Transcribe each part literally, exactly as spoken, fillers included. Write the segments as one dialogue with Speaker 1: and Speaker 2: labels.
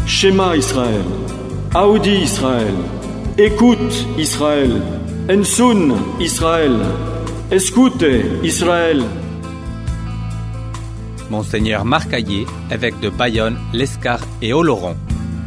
Speaker 1: Shema Israël, Audi Israël, écoute Israël, Ensun Israël, escute Israël.
Speaker 2: Monseigneur Marc Hayet, évêque de Bayonne, l'Escar et Oloron.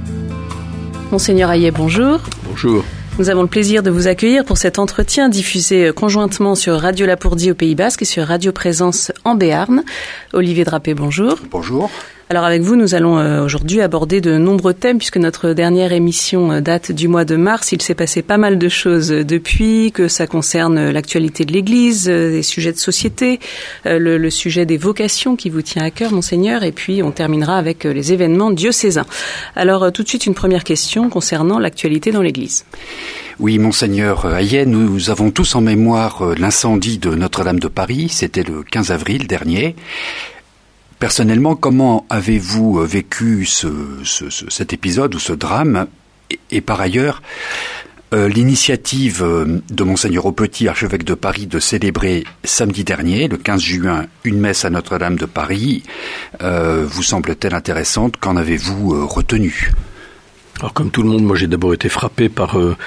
Speaker 3: Monseigneur Hayet, bonjour.
Speaker 4: Bonjour.
Speaker 3: Nous avons le plaisir de vous accueillir pour cet entretien diffusé conjointement sur Radio Lapourdie au Pays Basque et sur Radio Présence en Béarn. Olivier Drapé, bonjour.
Speaker 4: Bonjour.
Speaker 3: Alors avec vous, nous allons euh, aujourd'hui aborder de nombreux thèmes puisque notre dernière émission euh, date du mois de mars. Il s'est passé pas mal de choses depuis, que ça concerne l'actualité de l'Église, euh, des sujets de société, euh, le, le sujet des vocations qui vous tient à cœur, Monseigneur, et puis on terminera avec euh, les événements diocésains. Alors euh, tout de suite, une première question concernant l'actualité dans l'Église.
Speaker 4: Oui, Monseigneur Hayet, nous avons tous en mémoire euh, l'incendie de Notre-Dame de Paris, c'était le quinze avril dernier. Personnellement, comment avez-vous vécu ce, ce, ce, cet épisode ou ce drame et, et par ailleurs, euh, l'initiative de Monseigneur Aupetit, archevêque de Paris, de célébrer samedi dernier, le quinze juin, une messe à Notre-Dame de Paris, euh, vous semble-t-elle intéressante? Qu'en avez-vous euh, retenu?
Speaker 5: Alors comme tout le monde, moi j'ai d'abord été frappé par euh,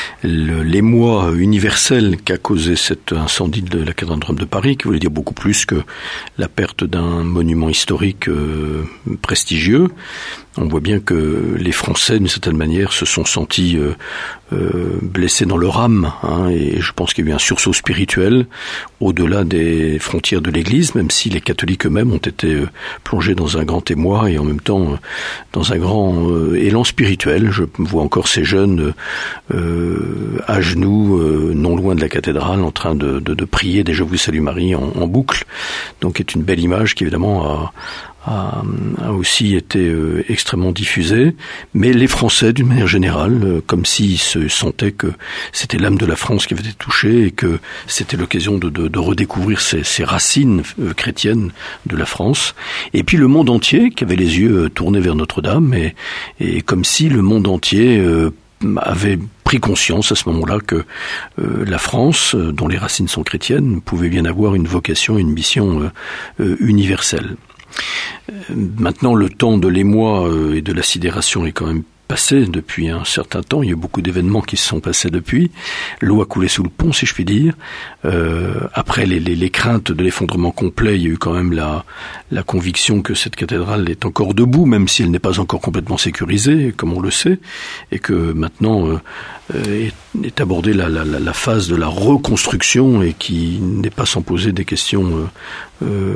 Speaker 5: le, l'émoi universel qu'a causé cet incendie de la cathédrale Notre-Dame de Paris, qui voulait dire beaucoup plus que la perte d'un monument historique euh, prestigieux. On voit bien que les Français, d'une certaine manière, se sont sentis euh, euh, blessés dans leur âme, hein, et je pense qu'il y a eu un sursaut spirituel au-delà des frontières de l'Église, même si les catholiques eux-mêmes ont été euh, plongés dans un grand émoi et en même temps euh, dans un grand euh, élan spirituel. Je vois encore ces jeunes euh, à genoux, euh, non loin de la cathédrale, en train de, de, de prier des « Je vous salue Marie » en, en boucle, donc c'est une belle image qui évidemment a A, a aussi été euh, extrêmement diffusé, mais les Français, d'une manière générale, euh, comme s'ils se sentaient que c'était l'âme de la France qui avait été touchée et que c'était l'occasion de, de, de redécouvrir ces, ces racines euh, chrétiennes de la France. Et puis le monde entier, qui avait les yeux euh, tournés vers Notre-Dame, et, et comme si le monde entier euh, avait pris conscience à ce moment-là que euh, la France, euh, dont les racines sont chrétiennes, pouvait bien avoir une vocation, une mission euh, euh, universelle. Maintenant, le temps de l'émoi et de la sidération est quand même passé depuis un certain temps. Il y a beaucoup d'événements qui se sont passés depuis. L'eau a coulé sous le pont, si je puis dire. Euh, après les, les, les craintes de l'effondrement complet, il y a eu quand même la, la conviction que cette cathédrale est encore debout, même si elle n'est pas encore complètement sécurisée, comme on le sait, et que maintenant euh, est, est abordée la, la, la phase de la reconstruction et qui n'est pas sans poser des questions euh, euh,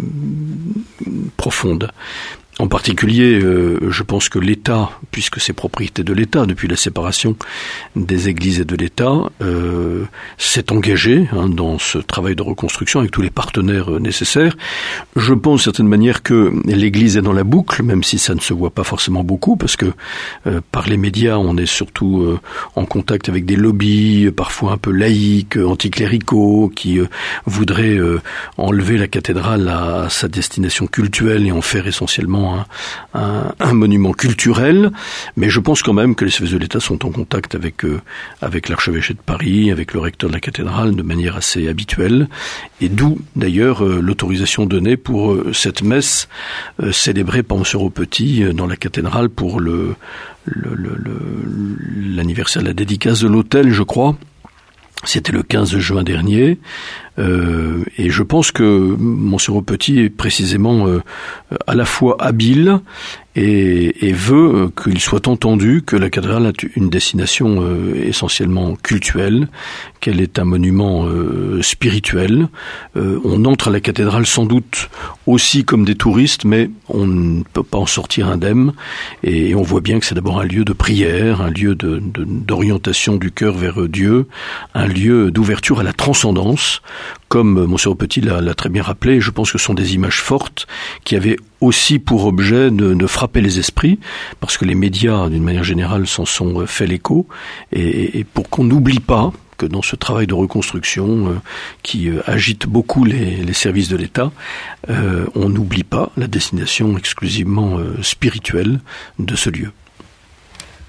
Speaker 5: profondes. En particulier, euh, je pense que l'État, puisque c'est propriété de l'État depuis la séparation des églises et de l'État, euh, s'est engagé hein, dans ce travail de reconstruction avec tous les partenaires euh, nécessaires. Je pense d'une certaine manière que l'Église est dans la boucle, même si ça ne se voit pas forcément beaucoup, parce que euh, par les médias, on est surtout euh, en contact avec des lobbies, parfois un peu laïques, anticléricaux, qui euh, voudraient euh, enlever la cathédrale à, à sa destination cultuelle et en faire essentiellement Un, un, un monument culturel, mais je pense quand même que les services de l'État sont en contact avec euh, avec l'archevêché de Paris, avec le recteur de la cathédrale de manière assez habituelle, et d'où d'ailleurs euh, l'autorisation donnée pour euh, cette messe euh, célébrée par Monseigneur Aupetit euh, dans la cathédrale pour le, le, le, le l'anniversaire de la dédicace de l'autel, je crois. C'était le quinze juin dernier, euh, et je pense que Monseigneur Aupetit est précisément euh, à la fois habile et, et veut qu'il soit entendu que la cathédrale a une destination euh, essentiellement cultuelle, qu'elle est un monument euh, spirituel. Euh, on entre à la cathédrale sans doute aussi comme des touristes, mais on ne peut pas en sortir indemne, et, et on voit bien que c'est d'abord un lieu de prière, un lieu de, de, d'orientation du cœur vers Dieu, un lieu d'ouverture à la transcendance, comme Monseigneur Aupetit l'a, l'a très bien rappelé. Je pense que ce sont des images fortes qui avaient aussi pour objet de, de frapper les esprits, parce que les médias, d'une manière générale, s'en sont fait l'écho, et, et pour qu'on n'oublie pas que dans ce travail de reconstruction euh, qui euh, agite beaucoup les, les services de l'État, euh, on n'oublie pas la destination exclusivement euh, spirituelle de ce lieu.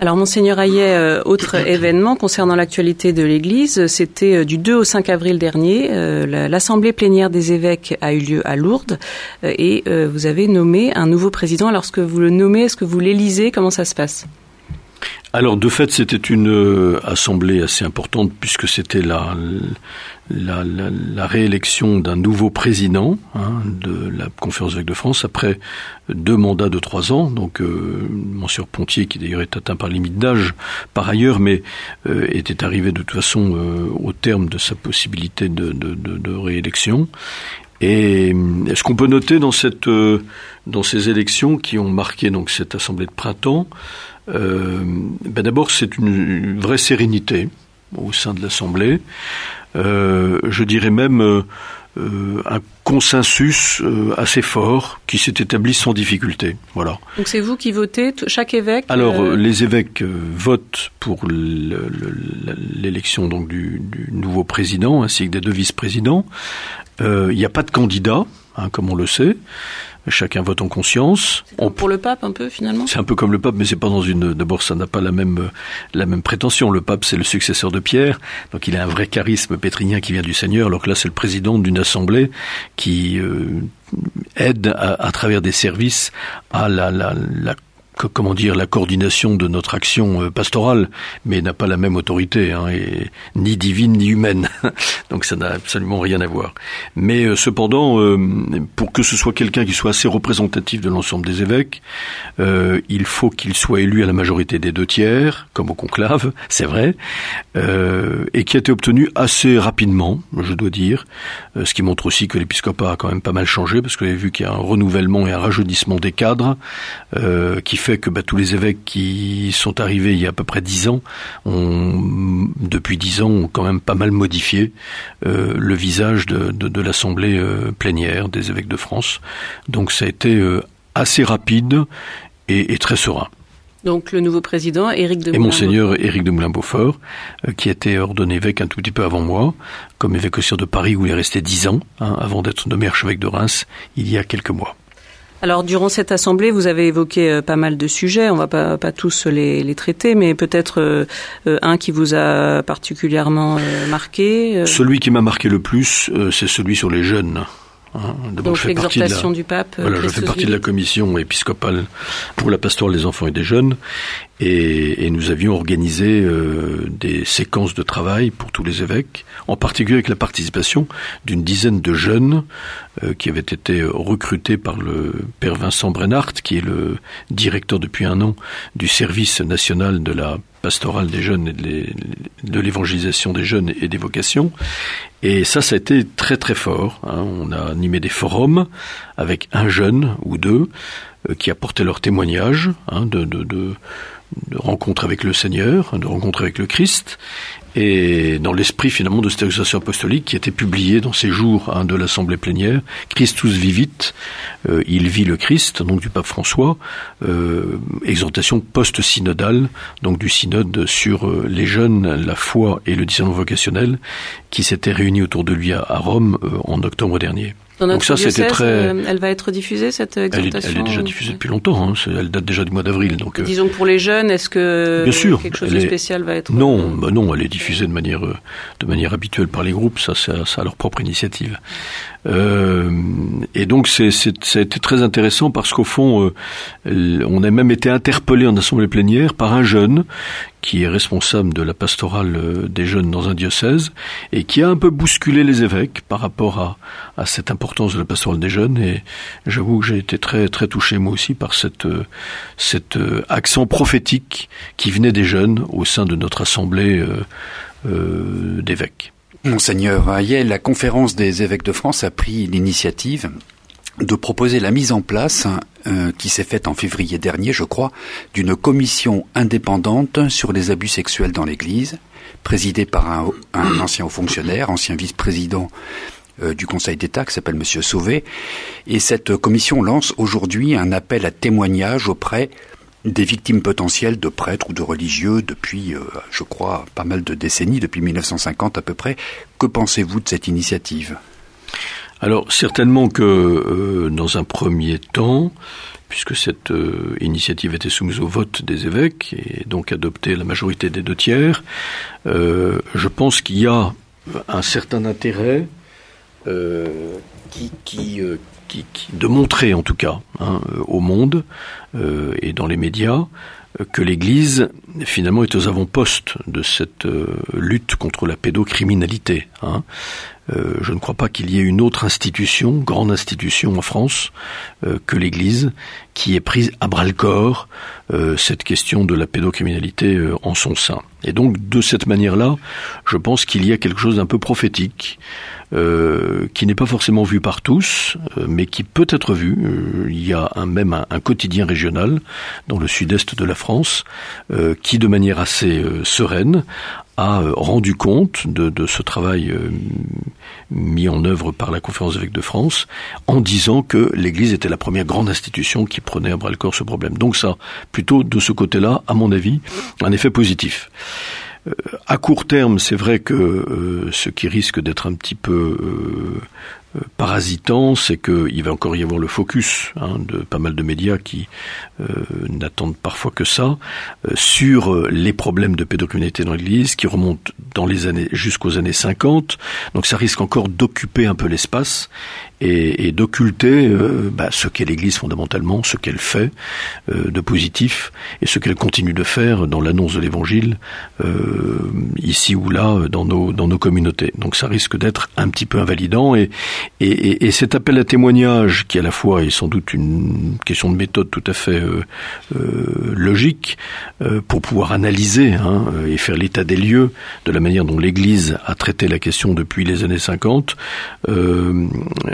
Speaker 3: Alors, Monseigneur Hayet, euh, autre événement concernant l'actualité de l'Église, c'était euh, du deux au cinq avril dernier. Euh, la, l'Assemblée plénière des évêques a eu lieu à Lourdes euh, et euh, vous avez nommé un nouveau président. Alors, est-ce que vous le nommez, est-ce que vous l'élisez? Comment ça se passe?
Speaker 5: Alors, de fait, c'était une euh, assemblée assez importante puisque c'était la, la, la, la réélection d'un nouveau président hein, de la Conférence des évêques de France après deux mandats de trois ans. Donc, euh, Monseigneur Pontier, qui d'ailleurs est atteint par limite d'âge par ailleurs, mais euh, était arrivé de toute façon euh, au terme de sa possibilité de, de, de, de réélection. Et est-ce qu'on peut noter dans cette euh, dans ces élections qui ont marqué donc cette assemblée de printemps, euh, ben d'abord c'est une, une vraie sérénité au sein de l'assemblée. Euh, je dirais même euh, euh, un consensus euh, assez fort qui s'est établi sans difficulté. Voilà.
Speaker 3: Donc c'est vous qui votez, t- chaque évêque.
Speaker 5: Alors
Speaker 3: euh...
Speaker 5: les évêques euh, votent pour le, le, l'élection donc du, du nouveau président ainsi que des deux vice-présidents. Il euh, n'y a pas de candidat, hein, comme on le sait. Chacun vote en conscience.
Speaker 3: C'est on... pour le pape un peu finalement.
Speaker 5: C'est un peu comme le pape, mais c'est pas dans une. D'abord, ça n'a pas la même la même prétention. Le pape, c'est le successeur de Pierre, donc il a un vrai charisme pétrinien qui vient du Seigneur. Alors que là, c'est le président d'une assemblée qui euh, aide à, à travers des services à la la, la comment dire, la coordination de notre action pastorale, mais n'a pas la même autorité, hein, et, ni divine ni humaine. Donc ça n'a absolument rien à voir. Mais euh, cependant, euh, pour que ce soit quelqu'un qui soit assez représentatif de l'ensemble des évêques, euh, il faut qu'il soit élu à la majorité des deux tiers, comme au conclave, c'est vrai, euh, et qui a été obtenu assez rapidement, je dois dire, euh, ce qui montre aussi que l'épiscopat a quand même pas mal changé, parce que vous avez vu qu'il y a un renouvellement et un rajeunissement des cadres, euh, qui fait que bah, tous les évêques qui sont arrivés il y a à peu près dix ans, ont, depuis dix ans, ont quand même pas mal modifié euh, le visage de, de, de l'Assemblée euh, plénière des évêques de France. Donc ça a été euh, assez rapide et, et très serein.
Speaker 3: Donc le nouveau président, Éric de Moulin-Beaufort.
Speaker 5: Et Monseigneur Éric de Moulin-Beaufort, euh, qui a été ordonné évêque un tout petit peu avant moi, comme évêque auxerre de Paris où il est resté dix ans, hein, avant d'être nommé archevêque de Reims il y a quelques mois.
Speaker 3: Alors, durant cette assemblée, vous avez évoqué euh, pas mal de sujets. On va pas, pas tous les, les traiter, mais peut-être euh, euh, un qui vous a particulièrement euh, marqué. Euh...
Speaker 5: Celui qui m'a marqué le plus, euh, c'est celui sur les jeunes. Hein,
Speaker 3: donc je l'exhortation la, du pape.
Speaker 5: Voilà, je fais partie de la commission épiscopale pour la pastorale des enfants et des jeunes, et, et nous avions organisé euh, des séquences de travail pour tous les évêques, en particulier avec la participation d'une dizaine de jeunes euh, qui avaient été recrutés par le père Vincent Brennart, qui est le directeur depuis un an du service national de la pastorale des jeunes et de, les, de l'évangélisation des jeunes et des vocations. Et ça, ça a été très très fort. Hein. On a animé des forums avec un jeune ou deux euh, qui apportaient leur témoignage hein, de, de, de, de rencontre avec le Seigneur, de rencontre avec le Christ, et dans l'esprit finalement de cette exhortation apostolique qui était publiée dans ces jours hein, de l'Assemblée plénière, Christus vivit, euh, il vit le Christ, donc du pape François, euh, exhortation post-synodale, donc du synode sur euh, les jeunes, la foi et le discernement vocationnel, qui s'était réunis autour de lui à, à Rome euh, en octobre dernier.
Speaker 3: Dans notre
Speaker 5: donc ça,
Speaker 3: diocèse,
Speaker 5: c'était très...
Speaker 3: euh, elle va être diffusée, cette exhortation?
Speaker 5: Elle est, elle est déjà diffusée depuis longtemps, hein. Elle date déjà du mois d'avril. Donc, euh...
Speaker 3: Disons que pour les jeunes, est-ce que
Speaker 5: bien sûr,
Speaker 3: quelque chose de
Speaker 5: est...
Speaker 3: spécial va être...
Speaker 5: Non, bah non, elle est diffusée de manière, de manière habituelle par les groupes, ça, ça, ça a leur propre initiative. Euh, et donc c'est, c'est, ça a été très intéressant parce qu'au fond, euh, on a même été interpellé en assemblée plénière par un jeune qui est responsable de la pastorale des jeunes dans un diocèse et qui a un peu bousculé les évêques par rapport à, à cette importance de la pastorale des jeunes. Et j'avoue que j'ai été très très touché moi aussi par cette, cet accent prophétique qui venait des jeunes au sein de notre assemblée euh, euh, d'évêques.
Speaker 4: Monseigneur Hayet, la conférence des évêques de France a pris l'initiative de proposer la mise en place, euh, qui s'est faite en février dernier, je crois, d'une commission indépendante sur les abus sexuels dans l'Église, présidée par un, un ancien haut fonctionnaire, ancien vice-président euh, du Conseil d'État, qui s'appelle Monsieur Sauvé. Et cette commission lance aujourd'hui un appel à témoignage auprès des victimes potentielles de prêtres ou de religieux depuis, euh, je crois, pas mal de décennies, depuis mille neuf cent cinquante à peu près. Que pensez-vous de cette initiative ?
Speaker 5: Alors, certainement que, euh, dans un premier temps, puisque cette euh, initiative était soumise au vote des évêques et donc adoptée à la majorité des deux tiers. Euh, je pense qu'il y a un certain intérêt euh, qui, qui, euh, qui, qui, de montrer en tout cas hein, au monde euh, et dans les médias que l'Église, finalement, est aux avant-postes de cette euh, lutte contre la pédocriminalité. Hein. Euh, je ne crois pas qu'il y ait une autre institution, grande institution en France, euh, que l'Église, qui ait prise à bras-le-corps euh, cette question de la pédocriminalité euh, en son sein. Et donc, de cette manière-là, je pense qu'il y a quelque chose d'un peu prophétique, Euh, qui n'est pas forcément vu par tous, euh, mais qui peut être vu. Euh, il y a un, même un, un quotidien régional dans le sud-est de la France euh, qui, de manière assez euh, sereine, a euh, rendu compte de, de ce travail euh, mis en œuvre par la Conférence des évêques de France en disant que l'Église était la première grande institution qui prenait à bras-le-corps ce problème. Donc ça, plutôt de ce côté-là, à mon avis, un effet positif. Euh, à court terme, c'est vrai que euh, ce qui risque d'être un petit peu euh, euh, parasitant, c'est qu'il va encore y avoir le focus hein, de pas mal de médias qui euh, n'attendent parfois que ça euh, sur euh, les problèmes de pédocriminalité dans l'Église qui remontent dans les années jusqu'aux années cinquante. Donc ça risque encore d'occuper un peu l'espace et, et d'occulter euh, bah, ce qu'est l'Église fondamentalement, ce qu'elle fait euh, de positif et ce qu'elle continue de faire dans l'annonce de l'Évangile euh, ici ou là dans nos dans nos communautés. Donc ça risque d'être un petit peu invalidant et et, et, et cet appel à témoignage qui à la fois est sans doute une question de méthode tout à fait euh, euh, logique euh, pour pouvoir analyser hein, et faire l'état des lieux de la manière dont l'Église a traité la question depuis les années cinquante. Euh,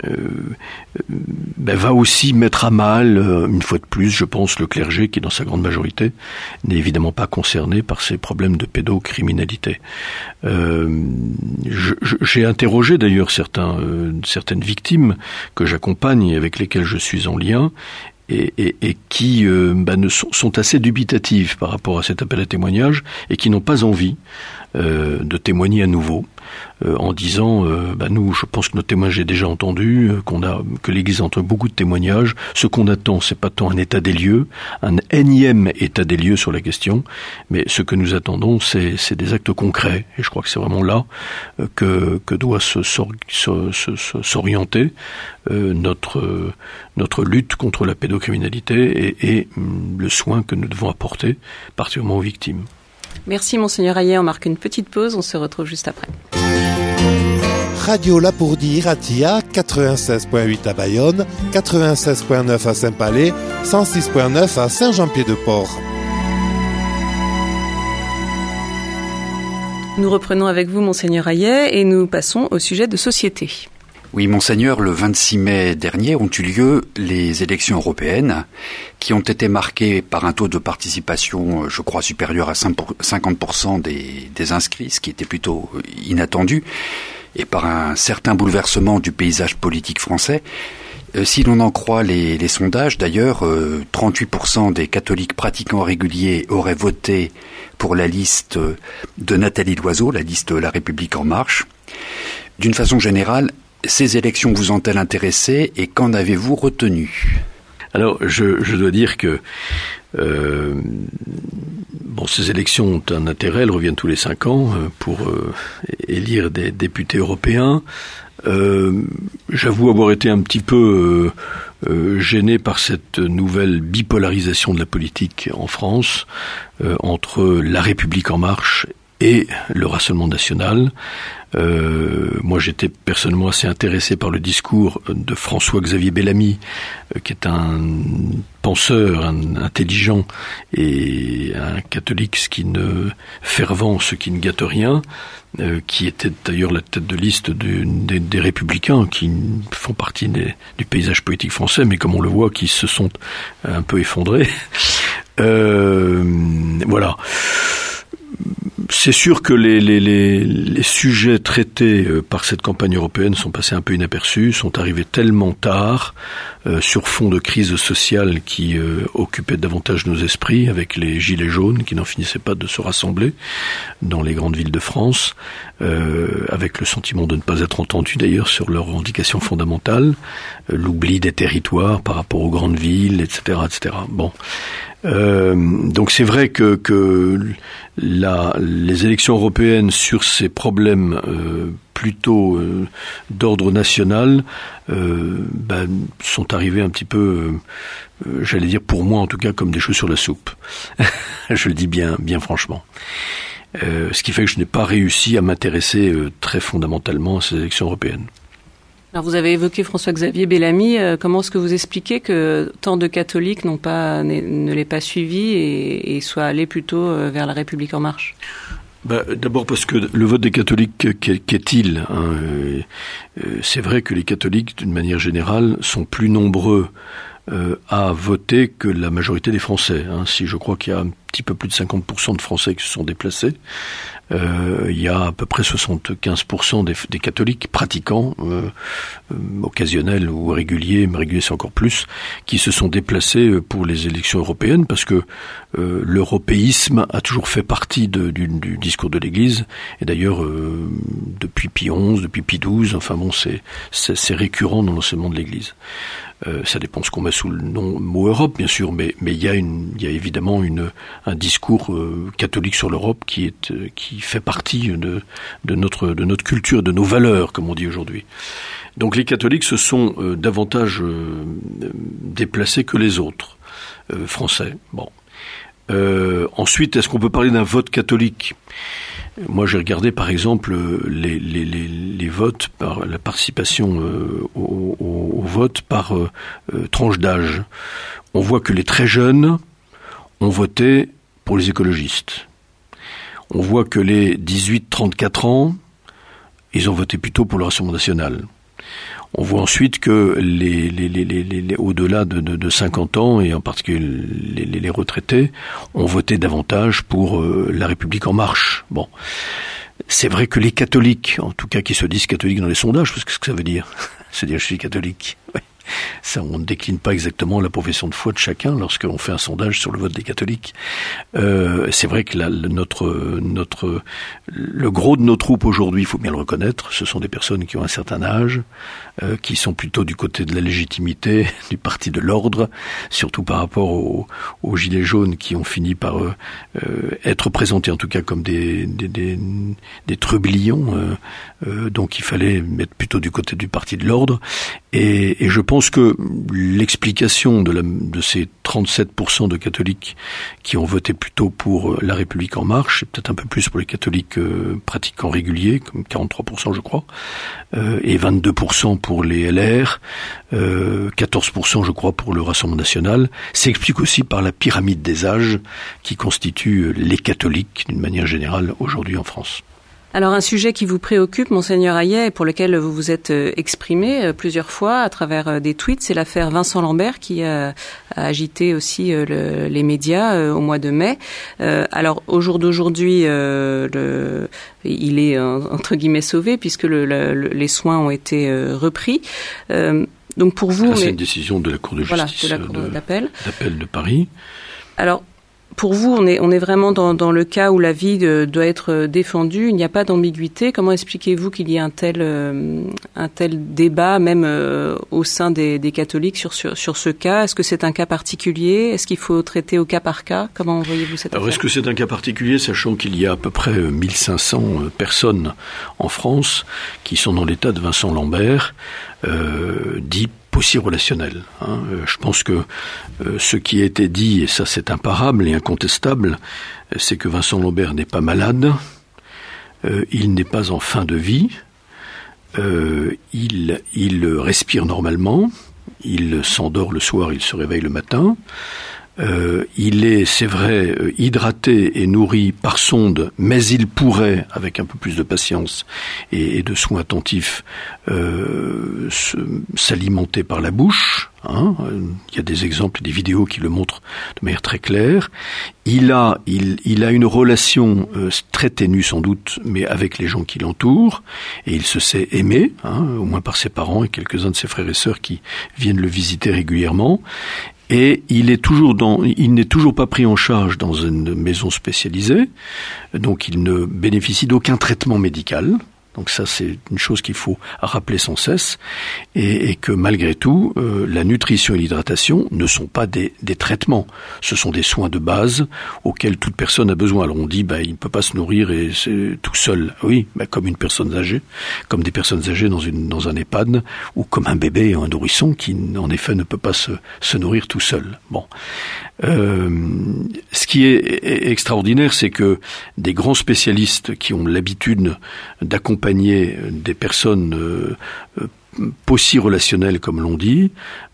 Speaker 5: Ben, va aussi mettre à mal, une fois de plus, je pense, le clergé qui, dans sa grande majorité, n'est évidemment pas concerné par ces problèmes de pédocriminalité. Euh, je, je, j'ai interrogé d'ailleurs certains, euh, certaines victimes que j'accompagne et avec lesquelles je suis en lien, et, et, et qui euh, ben, ne sont, sont assez dubitatives par rapport à cet appel à témoignage et qui n'ont pas envie euh, de témoigner à nouveau. Euh, en disant, euh, bah nous, je pense que notre témoignage est déjà entendu, euh, qu'on a, que l'Église entend beaucoup de témoignages. Ce qu'on attend, c'est pas tant un état des lieux, un énième état des lieux sur la question, mais ce que nous attendons, c'est, c'est des actes concrets. Et je crois que c'est vraiment là euh, que, que doit se, se, se, se, s'orienter euh, notre, euh, notre lutte contre la pédocriminalité et, et le soin que nous devons apporter, particulièrement aux victimes.
Speaker 3: Merci Monseigneur Hayet, on marque une petite pause, on se retrouve juste après.
Speaker 6: Radio Lapourdie Ratia, quatre-vingt-seize point huit à Bayonne, quatre-vingt-seize point neuf à Saint-Palais, cent six point neuf à Saint-Jean-Pied-de-Port.
Speaker 3: Nous reprenons avec vous Monseigneur Hayet et nous passons au sujet de société.
Speaker 4: Oui, Monseigneur, le vingt-six mai dernier ont eu lieu les élections européennes qui ont été marquées par un taux de participation, je crois, supérieur à cinquante pour cent des, des inscrits, ce qui était plutôt inattendu, et par un certain bouleversement du paysage politique français. Euh, si l'on en croit les, les sondages, d'ailleurs, euh, trente-huit pour cent des catholiques pratiquants réguliers auraient voté pour la liste de Nathalie Loiseau, la liste La République En Marche. D'une façon générale, ces élections vous ont-elles intéressé et qu'en avez-vous retenu ?
Speaker 5: Alors, je, je dois dire que euh, bon, ces élections ont un intérêt, elles reviennent tous les cinq ans euh, pour euh, élire des députés européens. Euh, j'avoue avoir été un petit peu euh, euh, gêné par cette nouvelle bipolarisation de la politique en France euh, entre La République En Marche et le Rassemblement national. Euh, moi, j'étais personnellement assez intéressé par le discours de François-Xavier Bellamy, euh, qui est un penseur, un intelligent et un catholique, ce qui ne fervent, ce qui ne gâte rien, euh, qui était d'ailleurs la tête de liste du, des, des Républicains, qui font partie des, du paysage politique français, mais comme on le voit, qui se sont un peu effondrés. Euh, voilà. c'est sûr que les, les, les, les sujets traités par cette campagne européenne sont passés un peu inaperçus, sont arrivés tellement tard, euh, sur fond de crise sociale qui euh, occupait davantage nos esprits, avec les gilets jaunes qui n'en finissaient pas de se rassembler dans les grandes villes de France, euh, avec le sentiment de ne pas être entendus d'ailleurs sur leurs revendications fondamentales, euh, l'oubli des territoires par rapport aux grandes villes, et cetera, et cetera. Bon. Euh, donc c'est vrai que, que la, les élections européennes sur ces problèmes euh, plutôt euh, d'ordre national euh, ben, sont arrivées un petit peu, euh, j'allais dire pour moi en tout cas, comme des cheveux sur la soupe. Je le dis bien, bien franchement. Euh, ce qui fait que je n'ai pas réussi à m'intéresser euh, très fondamentalement à ces élections européennes.
Speaker 3: Alors vous avez évoqué François-Xavier Bellamy. Euh, comment est-ce que vous expliquez que tant de catholiques n'ont pas, ne l'aient pas suivi et, et soient allés plutôt euh, vers la République en marche?
Speaker 5: Bah, d'abord parce que le vote des catholiques, qu'est-il hein, euh, c'est vrai que les catholiques, d'une manière générale, sont plus nombreux euh, à voter que la majorité des Français. Hein. Si je crois qu'il y a un petit peu plus de cinquante pour cent de Français qui se sont déplacés, Euh, il y a à peu près soixante-quinze pour cent des, des catholiques pratiquants, euh, euh, occasionnels ou réguliers, mais réguliers c'est encore plus, qui se sont déplacés pour les élections européennes parce que euh, l'européisme a toujours fait partie de, du, du discours de l'Église. Et d'ailleurs, euh, depuis Pie onze, depuis Pie douze, enfin bon, c'est, c'est, c'est récurrent dans l'enseignement de l'Église. Euh, ça dépend ce qu'on met sous le nom mot Europe, bien sûr, mais mais il y a une, il y a évidemment une un discours euh, catholique sur l'Europe qui est euh, qui fait partie de de notre de notre culture, de nos valeurs, comme on dit aujourd'hui. Donc les catholiques se sont euh, davantage euh, déplacés que les autres euh, français. Bon. Euh, ensuite, est-ce qu'on peut parler d'un vote catholique ? Moi, j'ai regardé, par exemple, les, les, les, les votes, par la participation euh, au, au, au vote par euh, euh, tranche d'âge. On voit que les très jeunes ont voté pour les écologistes. On voit que les dix-huit à trente-quatre ans, ils ont voté plutôt pour le Rassemblement national. On voit ensuite que les, les, les, les, les au-delà de, de, de cinquante ans, et en particulier les, les, les retraités, ont voté davantage pour euh, la République en marche. Bon, c'est vrai que les catholiques, en tout cas qui se disent catholiques dans les sondages, parce que ce que ça veut dire, c'est dire je suis catholique. Ouais. Ça, on ne décline pas exactement la profession de foi de chacun lorsqu'on fait un sondage sur le vote des catholiques. Euh, c'est vrai que la, le, notre, notre, le gros de nos troupes aujourd'hui, il faut bien le reconnaître, ce sont des personnes qui ont un certain âge, euh, qui sont plutôt du côté de la légitimité, du parti de l'ordre, surtout par rapport aux, aux gilets jaunes qui ont fini par euh, euh, être présentés en tout cas comme des, des, des, des trublions. Euh, euh, donc il fallait mettre plutôt du côté du parti de l'ordre. Et, et je pense que l'explication de, la, de ces trente-sept pour cent de catholiques qui ont voté plutôt pour la République en marche, et peut-être un peu plus pour les catholiques euh, pratiquants réguliers, comme quarante-trois pour cent je crois, euh, et vingt-deux pour cent pour les L R, euh, quatorze pour cent je crois pour le Rassemblement national, s'explique aussi par la pyramide des âges qui constitue les catholiques d'une manière générale aujourd'hui en France.
Speaker 3: Alors un sujet qui vous préoccupe, Monseigneur Hayet, et pour lequel vous vous êtes exprimé plusieurs fois à travers des tweets, c'est l'affaire Vincent Lambert qui a, a agité aussi le, les médias au mois de mai. Euh, alors au jour d'aujourd'hui, euh, le, il est entre guillemets sauvé puisque le, le, les soins ont été repris. Euh, donc pour vous,
Speaker 5: Là, c'est
Speaker 3: mais,
Speaker 5: une décision de la Cour de justice
Speaker 3: voilà, de la Cour
Speaker 5: de,
Speaker 3: d'appel.
Speaker 5: d'appel de Paris.
Speaker 3: Alors pour vous, on est, on est vraiment dans, dans le cas où la vie de, doit être défendue. Il n'y a pas d'ambiguïté. Comment expliquez-vous qu'il y ait un tel, euh, un tel débat, même euh, au sein des, des catholiques, sur, sur, sur ce cas ? Est-ce que c'est un cas particulier ? Est-ce qu'il faut traiter au cas par cas ? Comment voyez-vous cette
Speaker 5: Alors,
Speaker 3: affaire ?
Speaker 5: est-ce que c'est un cas particulier, sachant qu'il y a à peu près mille cinq cents personnes en France qui sont dans l'état de Vincent Lambert, euh, dit aussi relationnel. Hein. Je pense que euh, ce qui a été dit, et ça c'est imparable et incontestable, c'est que Vincent Lambert n'est pas malade, euh, il n'est pas en fin de vie, euh, il, il respire normalement, il s'endort le soir, il se réveille le matin, Euh, il est, c'est vrai, hydraté et nourri par sonde, mais il pourrait, avec un peu plus de patience et, et de soins attentifs, euh, se, s'alimenter par la bouche. Hein. Il y a des exemples, des vidéos qui le montrent de manière très claire. Il a, il, il a une relation euh, très ténue sans doute, mais avec les gens qui l'entourent, et il se sait aimé, hein, au moins par ses parents et quelques-uns de ses frères et sœurs qui viennent le visiter régulièrement. Et il est toujours dans, il n'est toujours pas pris en charge dans une maison spécialisée, donc il ne bénéficie d'aucun traitement médical. Donc ça, c'est une chose qu'il faut rappeler sans cesse, et, et que malgré tout, euh, la nutrition et l'hydratation ne sont pas des, des traitements. Ce sont des soins de base auxquels toute personne a besoin. Alors on dit, bah, il ne peut pas se nourrir et c'est tout seul. Oui, bah, comme une personne âgée, comme des personnes âgées dans, une, dans un EHPAD, ou comme un bébé ou un nourrisson qui, en effet, ne peut pas se, se nourrir tout seul. Bon. Euh, ce qui est, est extraordinaire, c'est que des grands spécialistes qui ont l'habitude d'accompagner des personnes euh, post-relationnelles, comme l'on dit,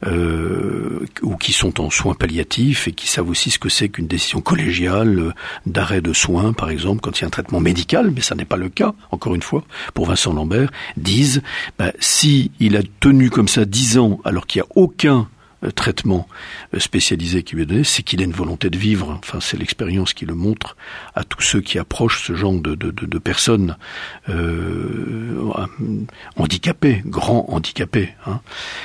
Speaker 5: euh, ou qui sont en soins palliatifs et qui savent aussi ce que c'est qu'une décision collégiale euh, d'arrêt de soins, par exemple, quand il y a un traitement médical, mais ça n'est pas le cas, encore une fois, pour Vincent Lambert, disent, bah, si il a tenu comme ça dix ans, alors qu'il n'y a aucun traitement spécialisé qui lui est donné, c'est qu'il a une volonté de vivre. Enfin, c'est l'expérience qui le montre à tous ceux qui approchent ce genre de, de, de, de personnes euh, handicapées, grands handicapés. Hein.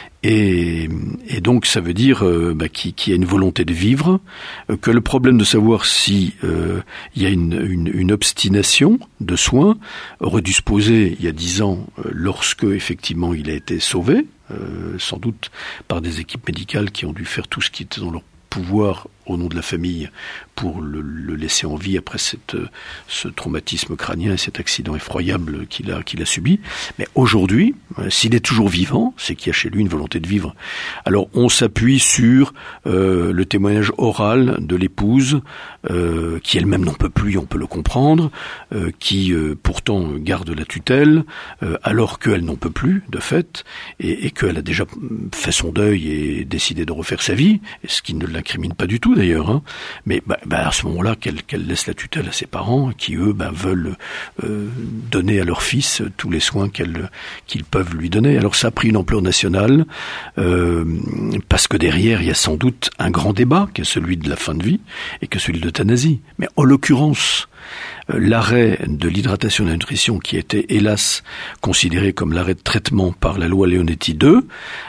Speaker 5: Et, et donc, ça veut dire euh, bah, qu'il, qu'il y a une volonté de vivre, euh, que le problème de savoir si euh, il y a une, une, une obstination de soins aurait dû se poser il y a dix ans, euh, lorsque effectivement il a été sauvé. Euh, sans doute par des équipes médicales qui ont dû faire tout ce qui était dans leur pouvoir au nom de la famille pour le, le laisser en vie après cette, ce traumatisme crânien et cet accident effroyable qu'il a, qu'il a subi. Mais aujourd'hui, s'il est toujours vivant, c'est qu'il y a chez lui une volonté de vivre. Alors on s'appuie sur euh, le témoignage oral de l'épouse, euh, qui elle-même n'en peut plus, on peut le comprendre, euh, qui euh, pourtant garde la tutelle, euh, alors qu'elle n'en peut plus, de fait, et, et qu'elle a déjà fait son deuil et décidé de refaire sa vie, ce qui ne l'incrimine pas du tout d'ailleurs, hein. Mais bah, bah, à ce moment-là, qu'elle, qu'elle laisse la tutelle à ses parents, qui eux bah, veulent euh, donner à leur fils tous les soins qu'elle, qu'ils peuvent lui donner. Alors ça a pris une ampleur nationale, euh, parce que derrière, il y a sans doute un grand débat, qui est celui de la fin de vie, et que celui de l'euthanasie. Mais en l'occurrence, euh, l'arrêt de l'hydratation et de la nutrition, qui était hélas considéré comme l'arrêt de traitement par la loi Leonetti deux,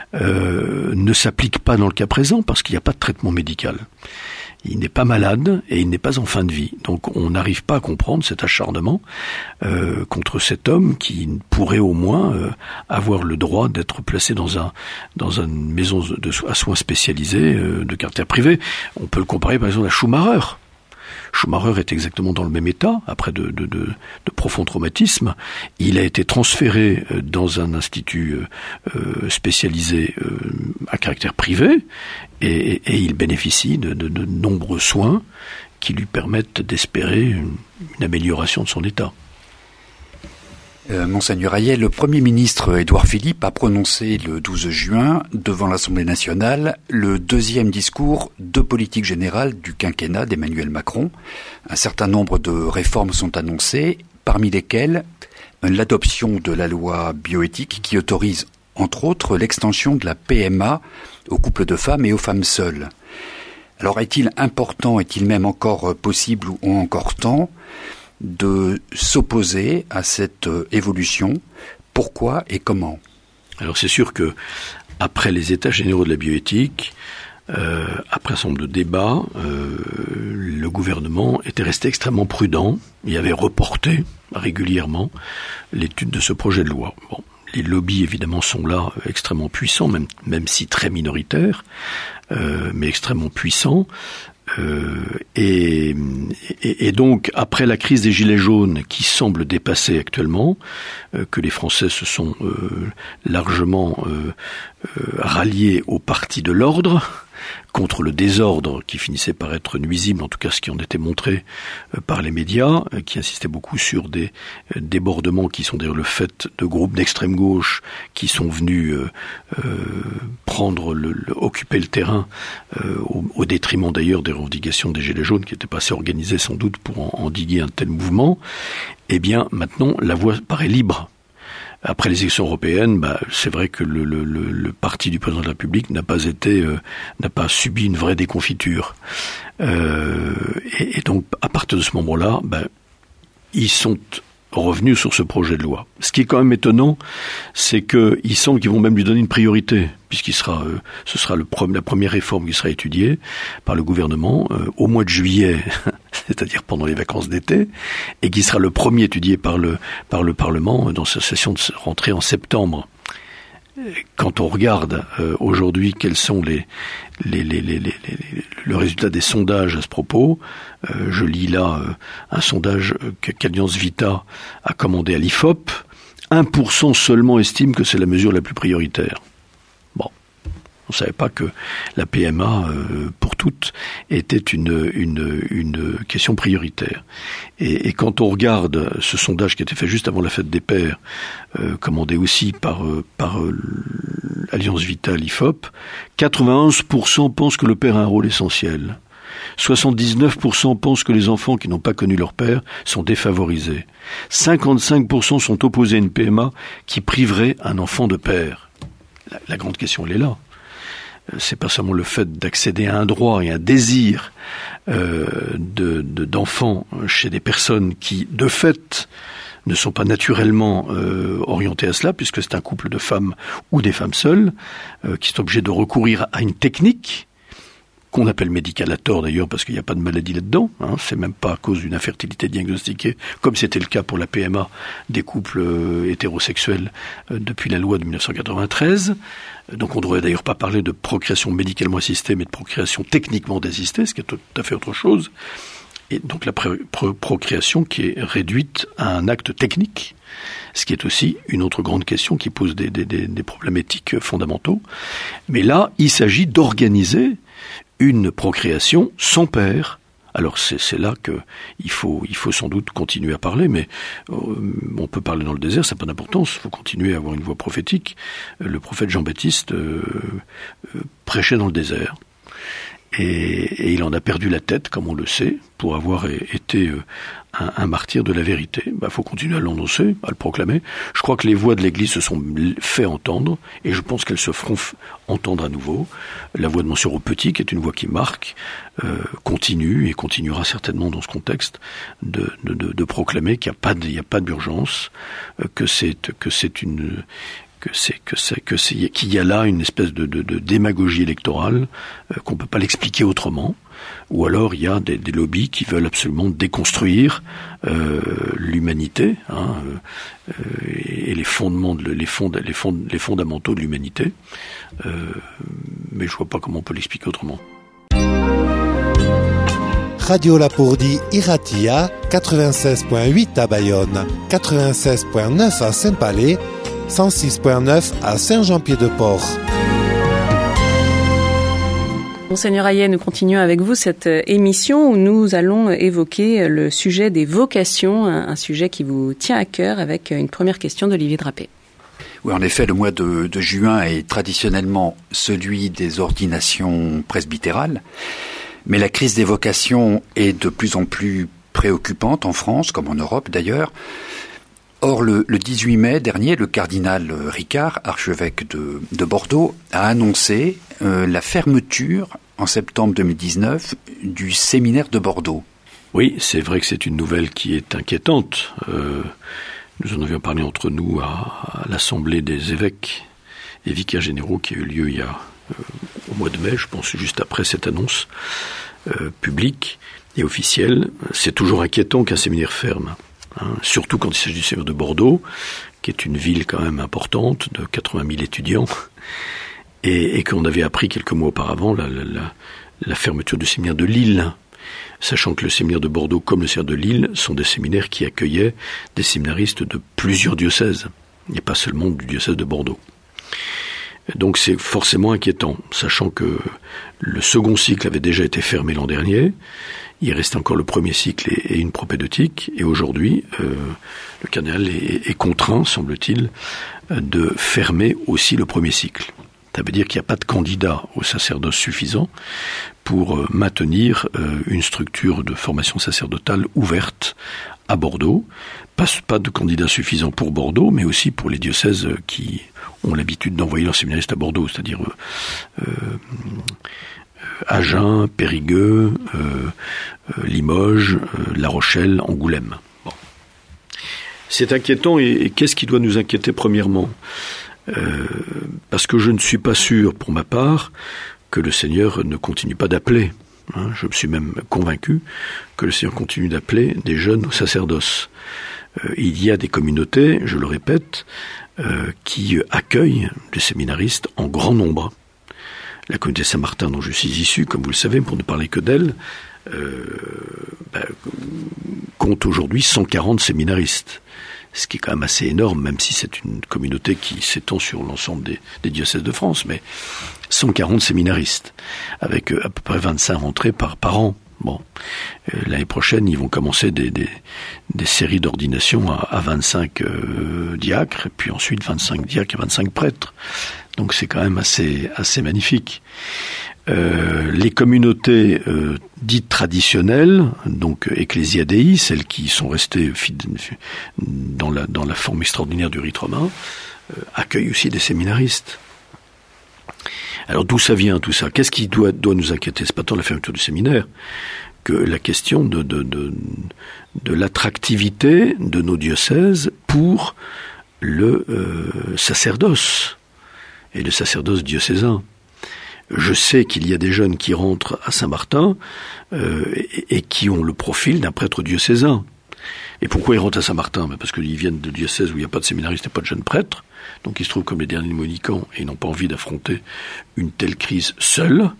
Speaker 5: euh, ne s'applique pas dans le cas présent, parce qu'il n'y a pas de traitement médical. Il n'est pas malade et il n'est pas en fin de vie. Donc on n'arrive pas à comprendre cet acharnement euh, contre cet homme qui pourrait au moins euh, avoir le droit d'être placé dans un dans une maison de, à soins spécialisés euh, de caractère privé. On peut le comparer par exemple à Schumacher. Schumacher est exactement dans le même état, après de, de, de, de profonds traumatismes. Il a été transféré dans un institut euh, spécialisé euh, à caractère privé, et, et il bénéficie de, de, de nombreux soins qui lui permettent d'espérer une, une amélioration de son état.
Speaker 4: Euh, Monseigneur Hayet, le Premier ministre Édouard Philippe a prononcé le douze juin devant l'Assemblée nationale le deuxième discours de politique générale du quinquennat d'Emmanuel Macron. Un certain nombre de réformes sont annoncées, parmi lesquelles l'adoption de la loi bioéthique qui autorise entre autres l'extension de la P M A aux couples de femmes et aux femmes seules. Alors est-il important, est-il même encore possible ou encore temps de s'opposer à cette évolution? Pourquoi et comment?
Speaker 5: Alors c'est sûr que après les états généraux de la bioéthique, euh, après un certain nombre de débats, euh, le gouvernement était resté extrêmement prudent. Il avait reporté régulièrement l'étude de ce projet de loi. Bon, les lobbies évidemment sont là, extrêmement puissants, même, même si très minoritaires, euh, mais extrêmement puissants. Euh, et, et, et donc, après la crise des Gilets jaunes qui semble dépasser actuellement, euh, que les Français se sont euh, largement euh, euh, ralliés au parti de l'ordre, contre le désordre qui finissait par être nuisible, en tout cas ce qui en était montré euh, par les médias, euh, qui insistaient beaucoup sur des euh, débordements qui sont d'ailleurs le fait de groupes d'extrême gauche qui sont venus euh, euh, prendre le, le, occuper le terrain euh, au, au détriment d'ailleurs des revendications des Gilets jaunes qui n'étaient pas assez organisées sans doute pour en, endiguer un tel mouvement. Eh bien, maintenant, la voie paraît libre. Après les élections européennes, bah, c'est vrai que le, le, le, le parti du président de la République n'a pas été, euh, n'a pas subi une vraie déconfiture. Euh, et, et donc, à partir de ce moment-là, bah, ils sont revenus sur ce projet de loi. Ce qui est quand même étonnant, c'est qu'il semble qu'ils vont même lui donner une priorité, puisqu'il sera, euh, ce sera le pre- la première réforme qui sera étudiée par le gouvernement euh, au mois de juillet, c'est-à-dire pendant les vacances d'été, et qui sera le premier étudié par le par le Parlement dans sa session de rentrée en septembre. Quand on regarde euh, aujourd'hui quels sont les, les, les, les, les, les le résultat des sondages à ce propos, euh, je lis là euh, un sondage que, qu'Alliance Vita a commandé à l'I F O P, un pour cent seulement estime que c'est la mesure la plus prioritaire. Bon, on ne savait pas que la P M A euh, pour toutes était une, une, une question prioritaire. Et, et quand on regarde ce sondage qui a été fait juste avant la fête des pères, euh, commandé aussi par, euh, par euh, Alliance Vita, l'I F O P, quatre-vingt-onze pour cent pensent que le père a un rôle essentiel. soixante-dix-neuf pour cent pensent que les enfants qui n'ont pas connu leur père sont défavorisés. cinquante-cinq pour cent sont opposés à une P M A qui priverait un enfant de père. La, la grande question, elle est là. C'est pas seulement le fait d'accéder à un droit et un désir euh, de, de, d'enfants chez des personnes qui, de fait, ne sont pas naturellement euh, orientées à cela, puisque c'est un couple de femmes ou des femmes seules, euh, qui sont obligées de recourir à une technique qu'on appelle médicale à tort d'ailleurs, parce qu'il n'y a pas de maladie là-dedans, hein, c'est même pas à cause d'une infertilité diagnostiquée, comme c'était le cas pour la P M A des couples euh, hétérosexuels euh, depuis la loi de dix-neuf cent quatre-vingt-treize. Donc on ne devrait d'ailleurs pas parler de procréation médicalement assistée, mais de procréation techniquement assistée, ce qui est tout à fait autre chose. Et donc la pré- pro- procréation qui est réduite à un acte technique, ce qui est aussi une autre grande question qui pose des, des, des, des problèmes éthiques fondamentaux. Mais là, il s'agit d'organiser une procréation sans père. Alors c'est, c'est là que il faut, il faut sans doute continuer à parler, mais euh, on peut parler dans le désert, ça n'a pas d'importance. Il faut continuer à avoir une voix prophétique. Le prophète Jean-Baptiste euh, euh, prêchait dans le désert. Et, et il en a perdu la tête, comme on le sait, pour avoir été euh, un, un martyr de la vérité. Il bah, faut continuer à l'annoncer, à le proclamer. Je crois que les voix de l'Église se sont fait entendre, et je pense qu'elles se feront f- entendre à nouveau. La voix de Monsieur Petit, qui est une voix qui marque, euh, continue, et continuera certainement dans ce contexte, de, de, de, de proclamer qu'il n'y a pas de, il y a pas d'urgence, euh, que c'est, que c'est une... que c'est que c'est que c'est qu'il y a là une espèce de, de, de démagogie électorale euh, qu'on peut pas l'expliquer autrement, ou alors il y a des, des lobbies qui veulent absolument déconstruire euh, l'humanité, hein, euh, et les fondements de, les fond, les fond, les fondamentaux de l'humanité, euh, mais je vois pas comment on peut l'expliquer autrement.
Speaker 6: Radio Lapourdie Iratia, quatre-vingt-seize virgule huit à Bayonne, quatre-vingt-seize virgule neuf à Saint-Palais, cent six virgule neuf à Saint-Jean-Pied-de-Port.
Speaker 3: Monseigneur Hayet, nous continuons avec vous cette émission où nous allons évoquer le sujet des vocations, un sujet qui vous tient à cœur, avec une première question d'Olivier Drapé.
Speaker 4: Oui, en effet, le mois de, de juin est traditionnellement celui des ordinations presbytérales, mais la crise des vocations est de plus en plus préoccupante en France, comme en Europe d'ailleurs. Or, le, le dix-huit mai dernier, le cardinal Ricard, archevêque de, de Bordeaux, a annoncé euh, la fermeture, en septembre deux mille dix-neuf, du séminaire de Bordeaux.
Speaker 5: Oui, c'est vrai que c'est une nouvelle qui est inquiétante. Euh, nous en avions parlé entre nous à, à l'Assemblée des évêques et vicaires généraux qui a eu lieu il y a, euh, au mois de mai, je pense juste après cette annonce euh, publique et officielle. C'est toujours inquiétant qu'un séminaire ferme. Hein, surtout quand il s'agit du séminaire de Bordeaux, qui est une ville quand même importante, de quatre-vingt mille étudiants, et, et qu'on avait appris quelques mois auparavant la, la, la, la fermeture du séminaire de Lille, sachant que le séminaire de Bordeaux comme le séminaire de Lille sont des séminaires qui accueillaient des séminaristes de plusieurs diocèses, et pas seulement du diocèse de Bordeaux. Donc c'est forcément inquiétant, sachant que le second cycle avait déjà été fermé l'an dernier. Il reste encore le premier cycle et, et une propédeutique. Et aujourd'hui, euh, le cardinal est, est contraint, semble-t-il, de fermer aussi le premier cycle. Ça veut dire qu'il n'y a pas de candidat au sacerdoce suffisant pour euh, maintenir euh, une structure de formation sacerdotale ouverte à Bordeaux. Pas, pas de candidat suffisant pour Bordeaux, mais aussi pour les diocèses qui ont l'habitude d'envoyer leurs séminaristes à Bordeaux, c'est-à-dire euh, euh, Agen, Périgueux, euh, euh, Limoges, euh, La Rochelle, Angoulême. Bon. C'est inquiétant, et, et qu'est-ce qui doit nous inquiéter premièrement ? Euh, parce que je ne suis pas sûr, pour ma part, que le Seigneur ne continue pas d'appeler. Hein, je me suis même convaincu que le Seigneur continue d'appeler des jeunes au sacerdoce. Euh, il y a des communautés, je le répète, euh, qui accueillent des séminaristes en grand nombre. La communauté Saint-Martin dont je suis issu, comme vous le savez, pour ne parler que d'elle, euh, bah, compte aujourd'hui cent quarante séminaristes. Ce qui est quand même assez énorme, même si c'est une communauté qui s'étend sur l'ensemble des, des diocèses de France, mais cent quarante séminaristes, avec euh, à peu près vingt-cinq rentrées par, par an. Bon, euh, l'année prochaine, ils vont commencer des, des, des séries d'ordination à, à vingt-cinq euh, diacres, et puis ensuite vingt-cinq diacres et vingt-cinq prêtres. Donc c'est quand même assez, assez magnifique. Euh, les communautés euh, dites traditionnelles, donc Ecclesia Dei, celles qui sont restées dans la, dans la forme extraordinaire du rite romain, euh, accueillent aussi des séminaristes. Alors d'où ça vient tout ça ? Qu'est-ce qui doit, doit nous inquiéter ? C'est pas tant la fermeture du séminaire que la question de, de, de, de l'attractivité de nos diocèses pour le euh, sacerdoce et le sacerdoce diocésain. Je sais qu'il y a des jeunes qui rentrent à Saint-Martin euh, et, et qui ont le profil d'un prêtre diocésain. Et pourquoi ils rentrent à Saint-Martin ? Ben parce qu'ils viennent de diocèses où il n'y a pas de séminaristes et pas de jeunes prêtres. Donc ils se trouvent comme les derniers monicans et ils n'ont pas envie d'affronter une telle crise seuls.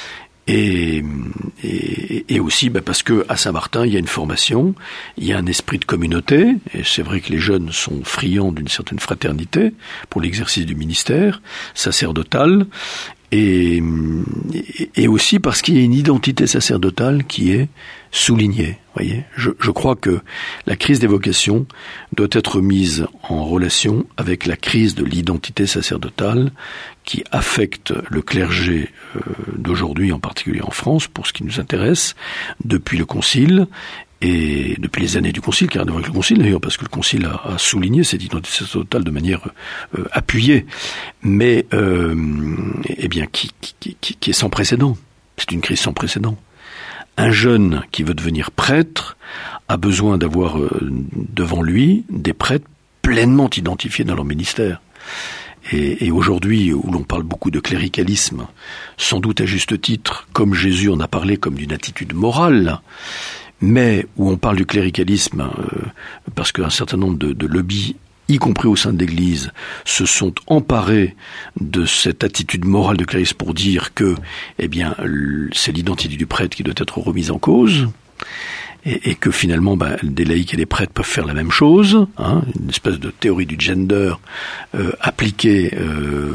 Speaker 5: Et, et, et aussi ben parce que à Saint-Martin, il y a une formation, il y a un esprit de communauté, et c'est vrai que les jeunes sont friands d'une certaine fraternité pour l'exercice du ministère sacerdotal, et, et aussi parce qu'il y a une identité sacerdotale qui est soulignée. Voyez, je, je crois que la crise des vocations doit être mise en relation avec la crise de l'identité sacerdotale qui affecte le clergé euh, d'aujourd'hui, en particulier en France, pour ce qui nous intéresse, depuis le Concile, et depuis les années du Concile, car avec le Concile d'ailleurs, parce que le Concile a, a souligné cette identité sacerdotale de manière euh, appuyée, mais euh, eh bien qui, qui, qui, qui est sans précédent. C'est une crise sans précédent. Un jeune qui veut devenir prêtre a besoin d'avoir euh, devant lui des prêtres pleinement identifiés dans leur ministère. Et, et aujourd'hui, où l'on parle beaucoup de cléricalisme, sans doute à juste titre, comme Jésus en a parlé comme d'une attitude morale, mais où on parle du cléricalisme euh, parce qu'un certain nombre de, de lobbies, y compris au sein de l'Église, se sont emparés de cette attitude morale de cléricalisme pour dire que, eh bien, c'est l'identité du prêtre qui doit être remise en cause, et, et que finalement, ben, des laïcs et des prêtres peuvent faire la même chose, hein, une espèce de théorie du gender euh, appliquée euh,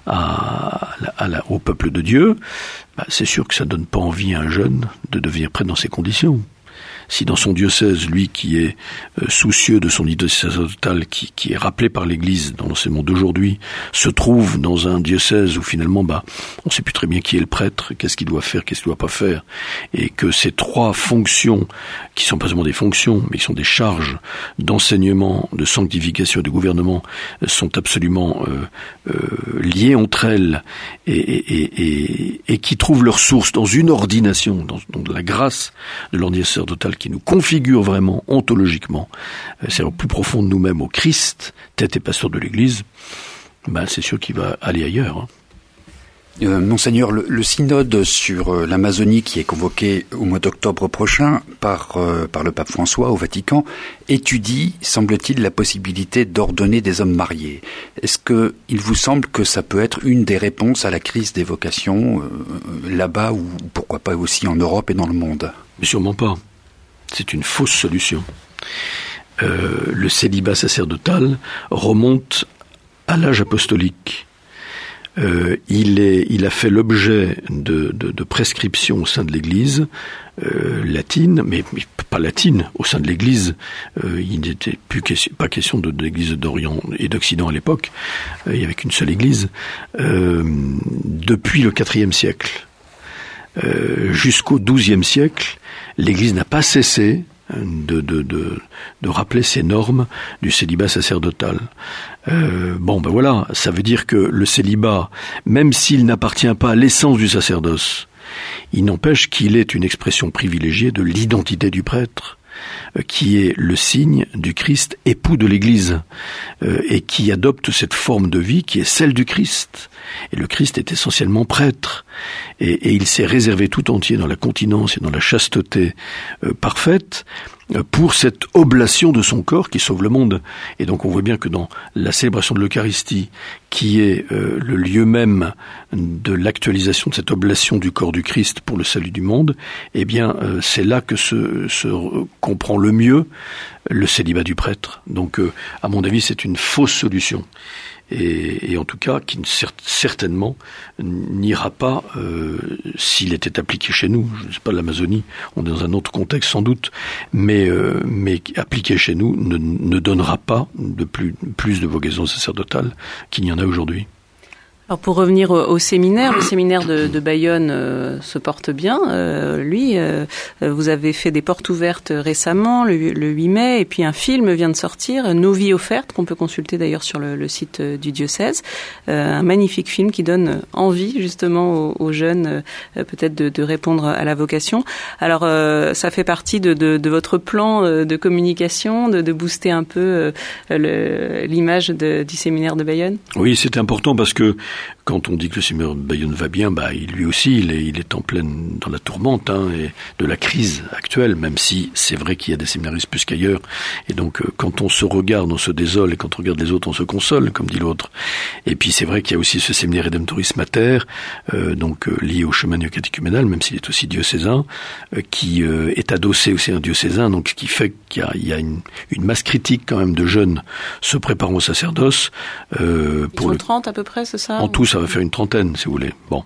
Speaker 5: à, à la, au peuple de Dieu. Ben, c'est sûr que ça donne pas envie à un jeune de devenir prêtre dans ces conditions. Si dans son diocèse, lui qui est euh, soucieux de son identité sacerdotale, qui, qui est rappelé par l'Église dans l'enseignement d'aujourd'hui, se trouve dans un diocèse où finalement, bah, on ne sait plus très bien qui est le prêtre, qu'est-ce qu'il doit faire, qu'est-ce qu'il ne doit pas faire, et que ces trois fonctions, qui sont pas seulement des fonctions, mais qui sont des charges d'enseignement, de sanctification et de gouvernement, sont absolument euh, euh, liées entre elles, et, et, et, et, et qui trouvent leur source dans une ordination, dans, dans la grâce de l'ordination sacerdotale, qui nous configure vraiment ontologiquement, c'est au plus profond de nous-mêmes, au Christ, tête et pasteur de l'Église, ben c'est sûr qu'il va aller ailleurs. Hein.
Speaker 4: Euh, Monseigneur, le, le synode sur euh, l'Amazonie qui est convoqué au mois d'octobre prochain par, euh, par le pape François au Vatican étudie, semble-t-il, la possibilité d'ordonner des hommes mariés. Est-ce que il vous semble que ça peut être une des réponses à la crise des vocations euh, là-bas ou pourquoi pas aussi en Europe et dans le monde ?
Speaker 5: Mais sûrement pas. C'est une fausse solution. Euh, le célibat sacerdotal remonte à l'âge apostolique. Euh, il est, il a fait l'objet de, de, de prescriptions au sein de l'Église euh, latine, mais, mais pas latine, au sein de l'Église. Euh, il n'était plus question, pas question de, de l'Église d'Orient et d'Occident à l'époque. Euh, il n'y avait qu'une seule Église. Euh, depuis le quatrième siècle euh, jusqu'au douzième siècle, l'Église n'a pas cessé De, de, de, de rappeler ces normes du célibat sacerdotal. Euh, bon, ben voilà, ça veut dire que le célibat, même s'il n'appartient pas à l'essence du sacerdoce, il n'empêche qu'il est une expression privilégiée de l'identité du prêtre, euh, qui est le signe du Christ, époux de l'Église, euh, et qui adopte cette forme de vie qui est celle du Christ. Et le Christ est essentiellement prêtre, et, et il s'est réservé tout entier dans la continence et dans la chasteté euh, parfaite euh, pour cette oblation de son corps qui sauve le monde. Et donc on voit bien que dans la célébration de l'Eucharistie, qui est euh, le lieu même de l'actualisation de cette oblation du corps du Christ pour le salut du monde, eh bien euh, c'est là que se, se comprend le mieux le célibat du prêtre. Donc euh, à mon avis c'est une fausse solution. Et, et en tout cas, qui certainement n'ira pas euh, s'il était appliqué chez nous. Je ne sais pas, l'Amazonie, on est dans un autre contexte sans doute, mais, euh, mais appliqué chez nous ne, ne donnera pas de plus, plus de vocations sacerdotales qu'il n'y en a aujourd'hui.
Speaker 3: Alors pour revenir au, au séminaire, le séminaire de, de Bayonne euh, se porte bien. Euh, lui, euh, vous avez fait des portes ouvertes récemment, le, le huit mai, et puis un film vient de sortir, Nos vies offertes, qu'on peut consulter d'ailleurs sur le, le site du diocèse. Euh, un magnifique film qui donne envie justement aux, aux jeunes euh, peut-être de, de répondre à la vocation. Alors euh, ça fait partie de, de, de votre plan de communication, de, de booster un peu euh, le, l'image de, du séminaire de Bayonne.
Speaker 5: Oui, c'est important parce que quand on dit que le séminaire de Bayonne va bien, bah, lui aussi, il est, il est en pleine dans la tourmente hein, et de la crise actuelle, même si c'est vrai qu'il y a des séminaristes plus qu'ailleurs. Et donc, euh, quand on se regarde, on se désole, et quand on regarde les autres, on se console, comme dit l'autre. Et puis, c'est vrai qu'il y a aussi ce séminaire Redemptoris Mater, euh, donc euh, lié au chemin néocatéchuménal, même s'il est aussi diocésain, euh, qui euh, est adossé aussi à un diocésain, donc ce qui fait qu'il y a, il y a une, une masse critique quand même de jeunes se préparant au sacerdoce. Euh,
Speaker 3: Ils
Speaker 5: pour
Speaker 3: sont
Speaker 5: le...
Speaker 3: trente à peu près, c'est ça?
Speaker 5: En tout, ça va faire une trentaine, si vous voulez. Bon.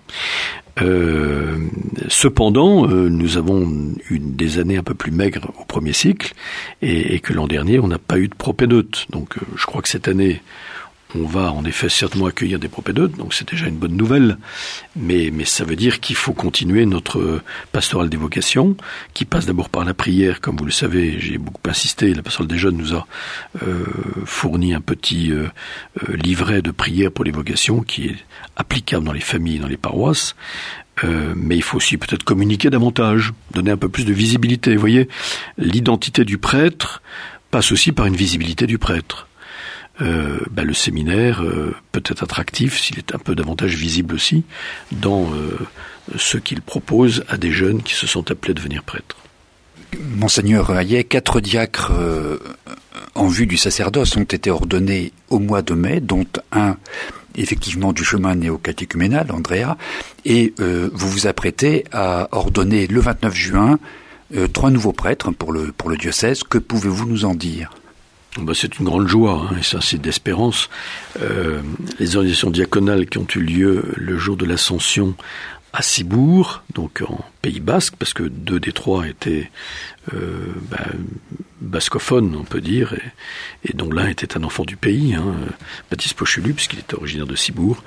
Speaker 5: Euh, cependant, euh, nous avons eu des années un peu plus maigres au premier cycle, et, et que l'an dernier, on n'a pas eu de propédeutes. Donc, euh, je crois que cette année, on va en effet certainement accueillir des propédeutes, donc c'est déjà une bonne nouvelle, mais, mais ça veut dire qu'il faut continuer notre pastorale des vocations, qui passe d'abord par la prière, comme vous le savez, j'ai beaucoup insisté, la pastorale des jeunes nous a euh, fourni un petit euh, euh, livret de prière pour les vocations, qui est applicable dans les familles et dans les paroisses, euh, mais il faut aussi peut-être communiquer davantage, donner un peu plus de visibilité. Vous voyez, l'identité du prêtre passe aussi par une visibilité du prêtre. Euh, ben le séminaire euh, peut être attractif s'il est un peu davantage visible aussi dans euh, ce qu'il propose à des jeunes qui se sont appelés à devenir prêtres.
Speaker 4: Monseigneur Hayet, quatre diacres euh, en vue du sacerdoce ont été ordonnés au mois de mai, dont un effectivement du chemin néocatéchuménal, Andrea, et euh, vous vous apprêtez à ordonner le vingt-neuf juin euh, trois nouveaux prêtres pour le, pour le diocèse. Que pouvez-vous nous en dire ?
Speaker 5: Ben, c'est une grande joie, hein, et ça c'est d'espérance. Euh, les organisations diaconales qui ont eu lieu le jour de l'Ascension à Cibourg, donc en Pays Basque, parce que deux des trois étaient euh, ben, bascophones, on peut dire, et, et dont l'un était un enfant du pays, hein, Baptiste Pochelu, puisqu'il était originaire de Cibourg.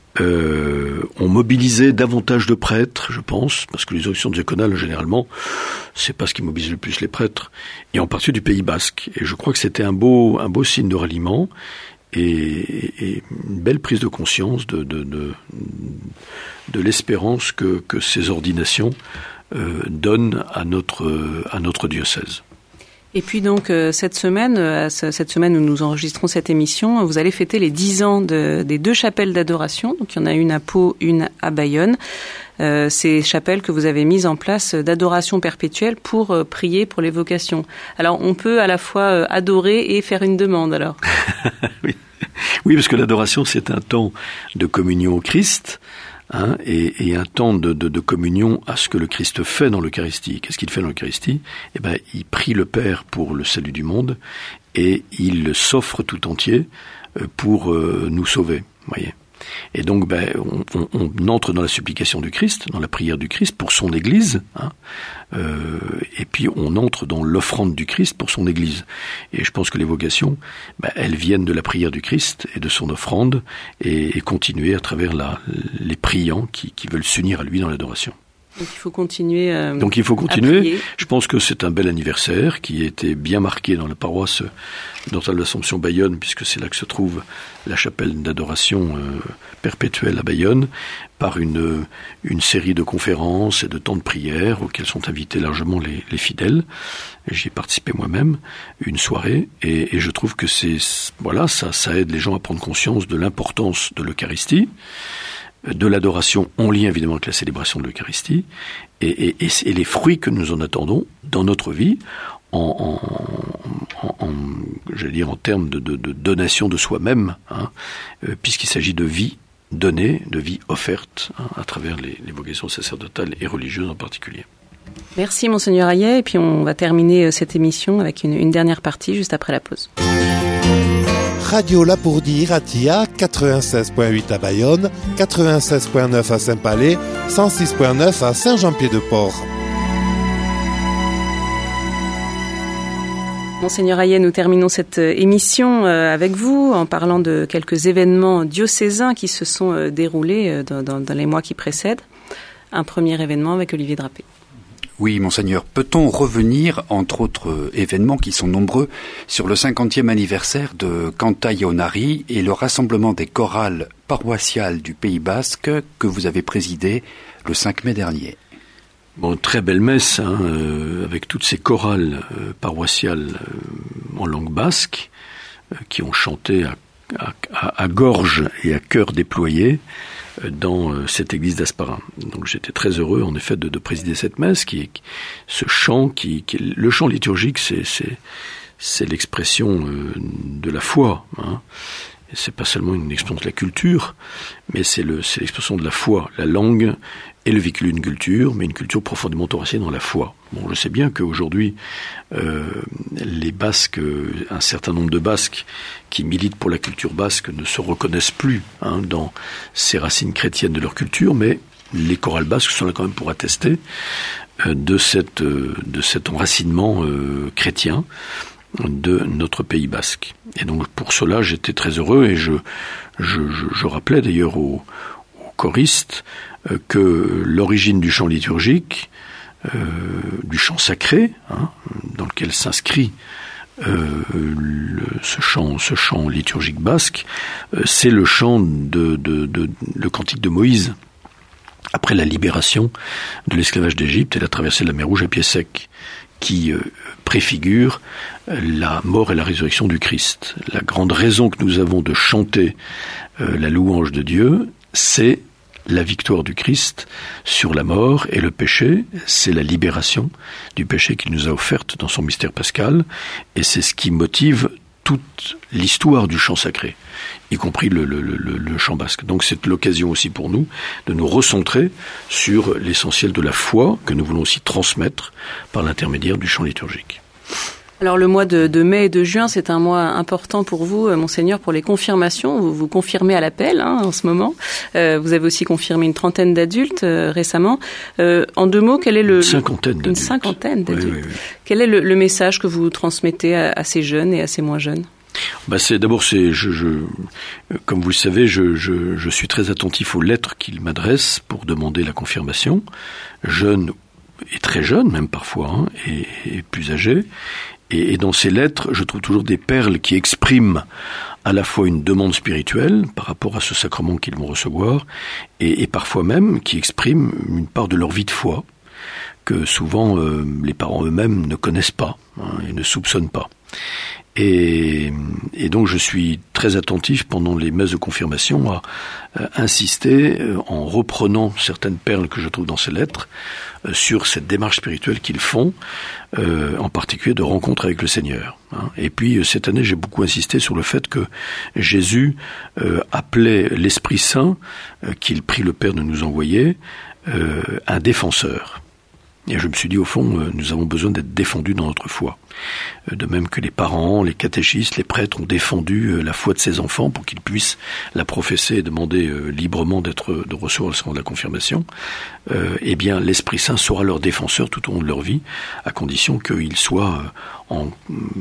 Speaker 5: Euh, ont mobilisé davantage de prêtres, je pense, parce que les organisations diaconales, généralement, c'est pas ce qui mobilise le plus les prêtres, et en particulier du Pays Basque. Et je crois que c'était un beau, un beau signe de ralliement, et, et une belle prise de conscience de, de, de, de l'espérance que, que ces ordinations euh, donnent à notre, à notre diocèse.
Speaker 3: Et puis donc euh, cette semaine, euh, cette semaine où nous enregistrons cette émission, vous allez fêter les dix ans de, des deux chapelles d'adoration. Donc il y en a une à Pau, une à Bayonne. Euh, ces chapelles que vous avez mises en place d'adoration perpétuelle pour euh, prier pour les vocations. Alors on peut à la fois euh, adorer et faire une demande alors.
Speaker 5: oui. oui, parce que l'adoration c'est un temps de communion au Christ. Hein, et, et un temps de, de, de communion à ce que le Christ fait dans l'Eucharistie. Qu'est-ce qu'il fait dans l'Eucharistie ? Eh ben, il prie le Père pour le salut du monde et il s'offre tout entier pour euh, nous sauver. Voyez. Et donc, ben, on, on, on entre dans la supplication du Christ, dans la prière du Christ pour son Église, hein, euh, et puis on entre dans l'offrande du Christ pour son Église. Et je pense que les vocations, ben, elles viennent de la prière du Christ et de son offrande, et, et continuer à travers la, les priants qui, qui veulent s'unir à lui dans l'adoration.
Speaker 3: Donc il faut continuer. Euh,
Speaker 5: Donc il faut continuer. Je pense que c'est un bel anniversaire qui a été bien marqué dans la paroisse Notre-Dame de l'Assomption Bayonne, puisque c'est là que se trouve la chapelle d'adoration euh, perpétuelle à Bayonne, par une une série de conférences et de temps de prière auxquels sont invités largement les, les fidèles. J'y ai participé moi-même une soirée, et, et je trouve que c'est voilà ça ça aide les gens à prendre conscience de l'importance de l'Eucharistie, de l'adoration en lien évidemment avec la célébration de l'Eucharistie, et, et, et, et les fruits que nous en attendons dans notre vie, en, en, en, en j'allais dire en termes de, de, de donation de soi-même, hein, euh, puisqu'il s'agit de vie donnée, de vie offerte, hein, à travers les, les vocations sacerdotales et religieuses en particulier.
Speaker 3: Merci Monseigneur Hayet, et puis on va terminer cette émission avec une, une dernière partie juste après la pause.
Speaker 6: Radio Lapourdie Iratia, quatre-vingt-seize point huit à Bayonne, quatre-vingt-seize point neuf à Saint-Palais, cent six point neuf à Saint-Jean-Pied-de-Port.
Speaker 3: Monseigneur Hayet, nous terminons cette émission avec vous en parlant de quelques événements diocésains qui se sont déroulés dans, dans, dans les mois qui précèdent. Un premier événement avec Olivier Drapé.
Speaker 4: Oui, Monseigneur. Peut-on revenir, entre autres événements qui sont nombreux, sur le cinquantième anniversaire de Cantaïonari et le rassemblement des chorales paroissiales du Pays Basque que vous avez présidé le cinq mai dernier?
Speaker 5: Bon, très belle messe, hein, euh, avec toutes ces chorales euh, paroissiales euh, en langue basque, euh, qui ont chanté à, à, à gorge et à cœur déployé dans euh, cette église d'Asparin. Donc j'étais très heureux en effet de, de présider cette messe, qui est ce chant qui, qui le chant liturgique, c'est c'est c'est l'expression euh, de la foi, hein. Et c'est pas seulement une expression de la culture, mais c'est le c'est l'expression de la foi. La langue est le véhicule d'une culture, mais une culture profondément enracinée dans la foi. Bon, je sais bien qu'aujourd'hui, euh, les Basques, un certain nombre de Basques qui militent pour la culture basque ne se reconnaissent plus, hein, dans ces racines chrétiennes de leur culture, mais les chorales basques sont là quand même pour attester euh, de cette euh, de cet enracinement euh, chrétien de notre Pays basque. Et donc pour cela, j'étais très heureux, et je je, je, je rappelais d'ailleurs aux, aux choristes euh, que l'origine du chant liturgique, euh, du chant sacré, hein, dans lequel s'inscrit euh, le, ce chant ce chant liturgique basque, euh, c'est le chant de, de, de le cantique de Moïse après la libération de l'esclavage d'Égypte et la traversée de la mer Rouge à pied sec, qui euh, préfigure la mort et la résurrection du Christ. La grande raison que nous avons de chanter euh, la louange de Dieu, c'est la victoire du Christ sur la mort et le péché, c'est la libération du péché qu'il nous a offerte dans son mystère pascal, et c'est ce qui motive toute l'histoire du chant sacré, y compris le, le, le, le chant basque. Donc c'est l'occasion aussi pour nous de nous recentrer sur l'essentiel de la foi que nous voulons aussi transmettre par l'intermédiaire du chant liturgique.
Speaker 3: Alors le mois de, de mai et de juin, c'est un mois important pour vous, Monseigneur, pour les confirmations. Vous vous confirmez à l'appel, hein, en ce moment. Euh, vous avez aussi confirmé une trentaine d'adultes euh, récemment. Euh, en deux mots, quel est le...
Speaker 5: Une cinquantaine d'adultes.
Speaker 3: Une cinquantaine d'adultes.
Speaker 5: Oui, oui, oui.
Speaker 3: Quel est le, le message que vous transmettez à, à ces jeunes et à ces moins jeunes?
Speaker 5: Bah c'est d'abord c'est je, je comme vous le savez je, je je suis très attentif aux lettres qu'ils m'adressent pour demander la confirmation, jeunes et très jeunes même parfois, hein, et, et plus âgés. Et, et dans ces lettres, je trouve toujours des perles qui expriment à la fois une demande spirituelle par rapport à ce sacrement qu'ils vont recevoir, et, et parfois même qui expriment une part de leur vie de foi que souvent euh, les parents eux-mêmes ne connaissent pas, hein, et ne soupçonnent pas. Et, et donc je suis très attentif pendant les messes de confirmation à euh, insister, euh, en reprenant certaines perles que je trouve dans ces lettres, euh, sur cette démarche spirituelle qu'ils font, euh, en particulier de rencontre avec le Seigneur, hein. Et puis euh, cette année j'ai beaucoup insisté sur le fait que Jésus euh, appelait l'Esprit Saint, euh, qu'il prie le Père de nous envoyer, euh, un défenseur. Et je me suis dit, au fond, euh, nous avons besoin d'être défendus dans notre foi. Euh, de même que les parents, les catéchistes, les prêtres ont défendu euh, la foi de ces enfants pour qu'ils puissent la professer et demander euh, librement d'être, de recevoir le sacrement de la confirmation, euh, eh bien, l'Esprit Saint sera leur défenseur tout au long de leur vie, à condition qu'ils soient euh, en,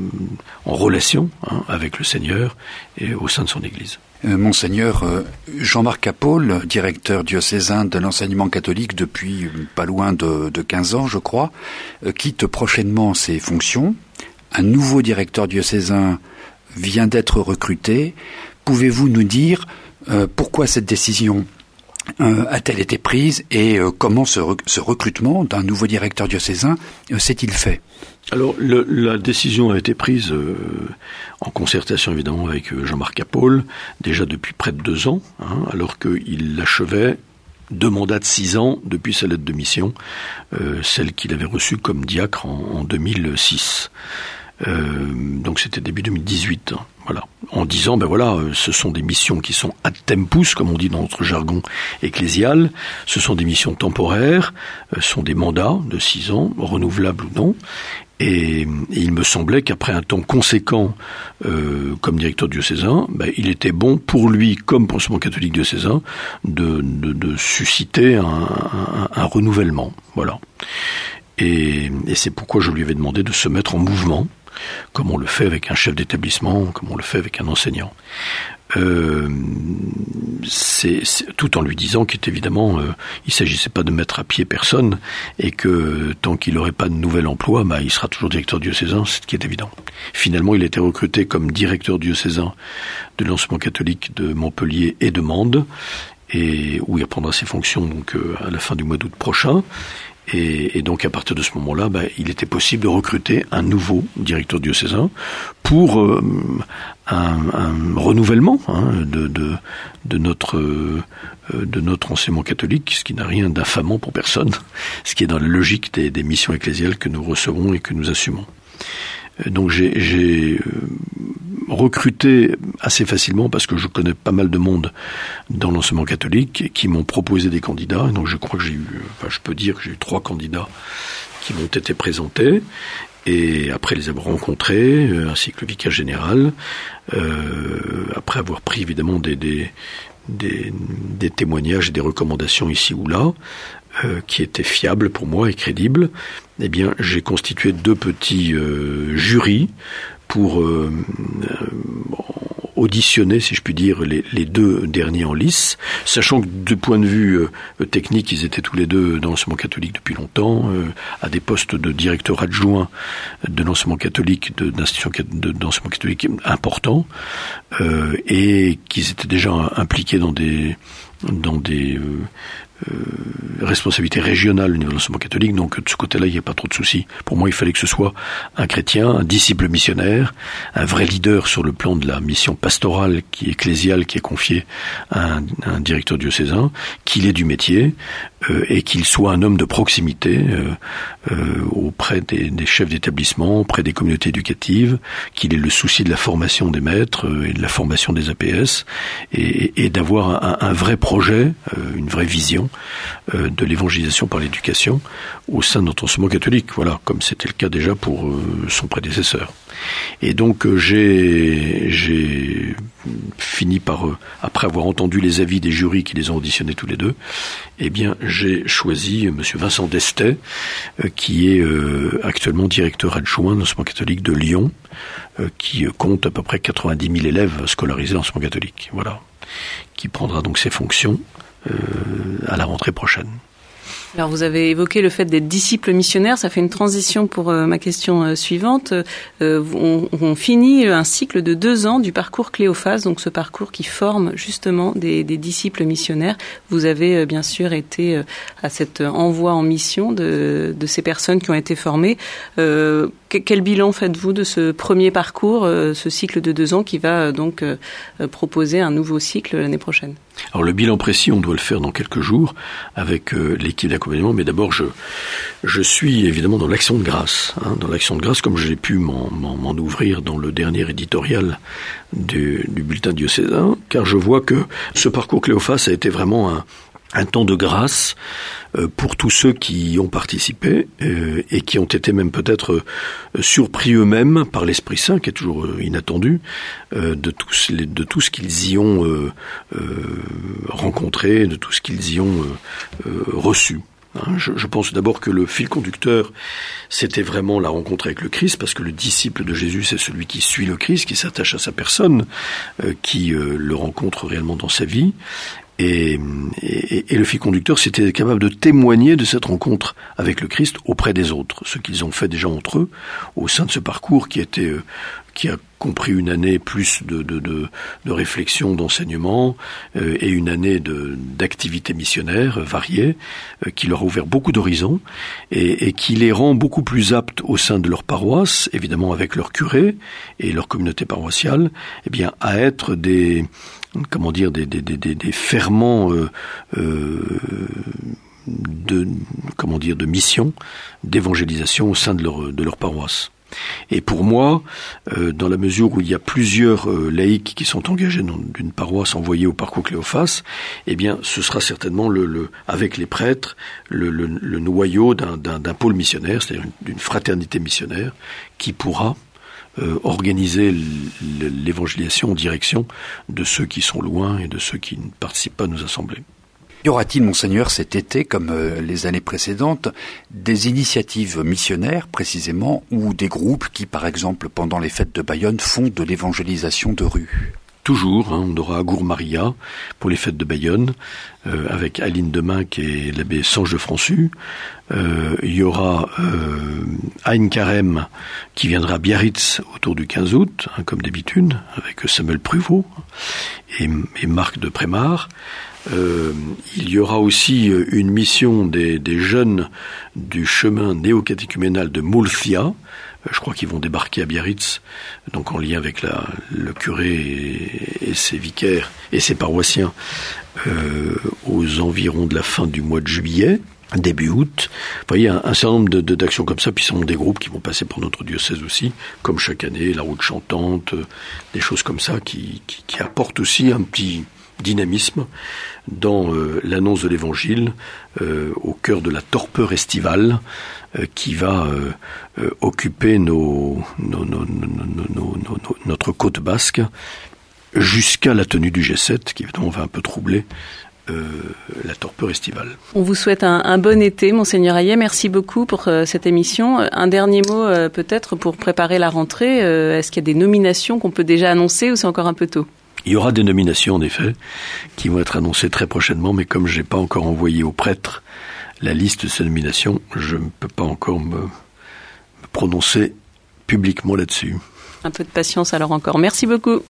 Speaker 5: en relation hein, avec le Seigneur et au sein de son Église.
Speaker 4: Euh, Monseigneur euh, Jean-Marc Capaule, directeur diocésain de l'enseignement catholique depuis euh, pas loin de, de quinze ans, je crois, euh, quitte prochainement ses fonctions. Un nouveau directeur diocésain vient d'être recruté. Pouvez-vous nous dire euh, pourquoi cette décision euh, a-t-elle été prise et euh, comment ce, rec- ce recrutement d'un nouveau directeur diocésain euh, s'est-il fait ?
Speaker 5: Alors, le, la décision a été prise euh, en concertation évidemment avec Jean-Marc Capaule, déjà depuis près de deux ans, hein, alors qu'il achevait deux mandats de six ans depuis sa lettre de mission, euh, celle qu'il avait reçue comme diacre en, en deux mille six. Euh, donc c'était début deux mille dix-huit, hein, voilà. En disant, ben voilà, euh, ce sont des missions qui sont ad tempus, comme on dit dans notre jargon ecclésial, ce sont des missions temporaires, euh, ce sont des mandats de six ans, renouvelables ou non, et, et il me semblait qu'après un temps conséquent euh, comme directeur diocésain, ben, il était bon pour lui, comme pour l'enseignement catholique diocésain, de, de, de susciter un, un, un renouvellement, voilà. Et, et c'est pourquoi je lui avais demandé de se mettre en mouvement, comme on le fait avec un chef d'établissement, comme on le fait avec un enseignant. Euh, c'est, c'est, tout en lui disant qu'évidemment, euh, il ne s'agissait pas de mettre à pied personne, et que tant qu'il n'aurait pas de nouvel emploi, bah, il sera toujours directeur diocésain, ce qui est évident. Finalement, il a été recruté comme directeur diocésain de l'enseignement catholique de Montpellier et de Mende, et où il reprendra ses fonctions donc, euh, à la fin du mois d'août prochain. Et, et donc à partir de ce moment-là, bah, il était possible de recruter un nouveau directeur diocésain pour euh, un, un renouvellement hein, de, de, de, notre, euh, de notre enseignement catholique, ce qui n'a rien d'affamant pour personne, ce qui est dans la logique des, des missions ecclésiales que nous recevons et que nous assumons. Donc j'ai, j'ai recruté assez facilement parce que je connais pas mal de monde dans l'enseignement catholique qui m'ont proposé des candidats. Donc je crois que j'ai eu, enfin je peux dire que j'ai eu trois candidats qui m'ont été présentés. Et après les avoir rencontrés, ainsi que le vicaire général, euh, après avoir pris évidemment des, des, des, des témoignages et des recommandations ici ou là, euh, qui étaient fiables pour moi et crédibles, eh bien j'ai constitué deux petits euh, jurys pour euh, euh, auditionner, si je puis dire, les, les deux derniers en lice, sachant que du point de vue euh, technique, ils étaient tous les deux dans l'enseignement catholique depuis longtemps, euh, à des postes de directeur adjoint de l'enseignement catholique, de, d'institution de, d'enseignement catholique importants, euh, et qu'ils étaient déjà impliqués dans des dans des euh, Euh, responsabilité régionale au niveau de l'enseignement catholique, donc de ce côté-là, il n'y a pas trop de soucis. Pour moi, il fallait que ce soit un chrétien, un disciple missionnaire, un vrai leader sur le plan de la mission pastorale, qui est ecclésiale, qui est confiée à un, à un directeur diocésain, qu'il ait du métier, euh, et qu'il soit un homme de proximité euh, euh, auprès des, des chefs d'établissement, auprès des communautés éducatives, qu'il ait le souci de la formation des maîtres euh, et de la formation des A P S, et, et d'avoir un, un vrai projet, euh, une vraie vision euh, de l'évangélisation par l'éducation au sein de notre enseignement catholique, voilà, comme c'était le cas déjà pour euh, son prédécesseur. Et donc euh, j'ai, j'ai fini par, euh, après avoir entendu les avis des jurys qui les ont auditionnés tous les deux, eh bien j'ai choisi monsieur Vincent Destet, euh, qui est euh, actuellement directeur adjoint de l'enseignement catholique de Lyon, euh, qui euh, compte à peu près quatre-vingt-dix mille élèves scolarisés dans l'enseignement catholique, voilà, qui prendra donc ses fonctions euh, à la rentrée prochaine.
Speaker 3: Alors vous avez évoqué le fait d'être disciple missionnaire, ça fait une transition pour euh, ma question euh, suivante. Euh, on, on finit un cycle de deux ans du parcours Cléophas, donc ce parcours qui forme justement des, des disciples missionnaires. Vous avez euh, bien sûr été euh, à cet envoi en mission de, de ces personnes qui ont été formées. Euh, quel bilan faites-vous de ce premier parcours, euh, ce cycle de deux ans qui va euh, donc euh, proposer un nouveau cycle l'année prochaine?
Speaker 5: Alors le bilan précis, on doit le faire dans quelques jours avec euh, l'équipe d'accompagnement, mais d'abord je je suis évidemment dans l'action de grâce, hein, dans l'action de grâce comme j'ai pu m'en, m'en, m'en ouvrir dans le dernier éditorial du, du bulletin diocésain, car je vois que ce parcours Cléophas a été vraiment un un temps de grâce euh, pour tous ceux qui y ont participé euh, et qui ont été même peut-être euh, surpris eux-mêmes par l'Esprit Saint, qui est toujours euh, inattendu, euh, de, tous les, de tout ce qu'ils y ont euh, euh, rencontré, de tout ce qu'ils y ont euh, euh, reçu. Je, je pense d'abord que le fil conducteur, c'était vraiment la rencontre avec le Christ, parce que le disciple de Jésus, c'est celui qui suit le Christ, qui s'attache à sa personne, euh, qui euh, le rencontre réellement dans sa vie. Et, et, et le fil conducteur, c'était capable de témoigner de cette rencontre avec le Christ auprès des autres, ce qu'ils ont fait déjà entre eux, au sein de ce parcours qui était, euh, qui a compris une année plus de, de, de, de réflexion, d'enseignement, euh, et une année de, d'activités missionnaires variées, euh, qui leur a ouvert beaucoup d'horizons, et, et qui les rend beaucoup plus aptes au sein de leur paroisse, évidemment avec leur curé et leur communauté paroissiale, eh bien, à être des, comment dire, des, des, des, des ferments euh, euh, de, comment dire, de mission, d'évangélisation au sein de leur, de leur paroisse. Et pour moi, euh, dans la mesure où il y a plusieurs euh, laïcs qui sont engagés dans une paroisse envoyée au parcours Cléophas, eh bien, ce sera certainement le, le avec les prêtres le, le, le noyau d'un, d'un, d'un pôle missionnaire, c'est-à-dire une, d'une fraternité missionnaire qui pourra euh, organiser l'évangélisation en direction de ceux qui sont loin et de ceux qui ne participent pas à nos assemblées.
Speaker 4: Y aura-t-il, Monseigneur, cet été, comme euh, les années précédentes, des initiatives missionnaires, précisément, ou des groupes qui, par exemple, pendant les fêtes de Bayonne, font de l'évangélisation de rue ?
Speaker 5: Toujours, hein, on aura Agour Maria pour les fêtes de Bayonne, euh, avec Aline Deminck et l'abbé Sange de Françu. Euh, il y aura euh, Aïn Carême qui viendra à Biarritz autour du quinze août, hein, comme d'habitude, avec Samuel Pruvot et, et Marc de Prémar. Euh, il y aura aussi une mission des, des jeunes du chemin néo-catéchuménal de Moulthia. Je crois qu'ils vont débarquer à Biarritz, donc en lien avec la, le curé et, et ses vicaires et ses paroissiens, euh, aux environs de la fin du mois de juillet, début août. Vous voyez, un, un certain nombre de, de, d'actions comme ça, puis ce sont des groupes qui vont passer par notre diocèse aussi, comme chaque année, la route chantante, euh, des choses comme ça qui, qui, qui apportent aussi un petit dynamisme dans euh, l'annonce de l'Évangile euh, au cœur de la torpeur estivale euh, qui va euh, euh, occuper nos, nos, nos, nos, nos, nos, notre côte basque jusqu'à la tenue du G sept, qui évidemment va un peu troubler Euh, la torpeur estivale.
Speaker 3: On vous souhaite un, un bon été, Monseigneur Hayet. Merci beaucoup pour euh, cette émission. Un dernier mot euh, peut-être pour préparer la rentrée. Euh, est-ce qu'il y a des nominations qu'on peut déjà annoncer ou c'est encore un peu tôt ?
Speaker 5: Il y aura des nominations, en effet, qui vont être annoncées très prochainement, mais comme je n'ai pas encore envoyé aux prêtres la liste de ces nominations, je ne peux pas encore me, me prononcer publiquement là-dessus.
Speaker 3: Un peu de patience alors encore. Merci beaucoup.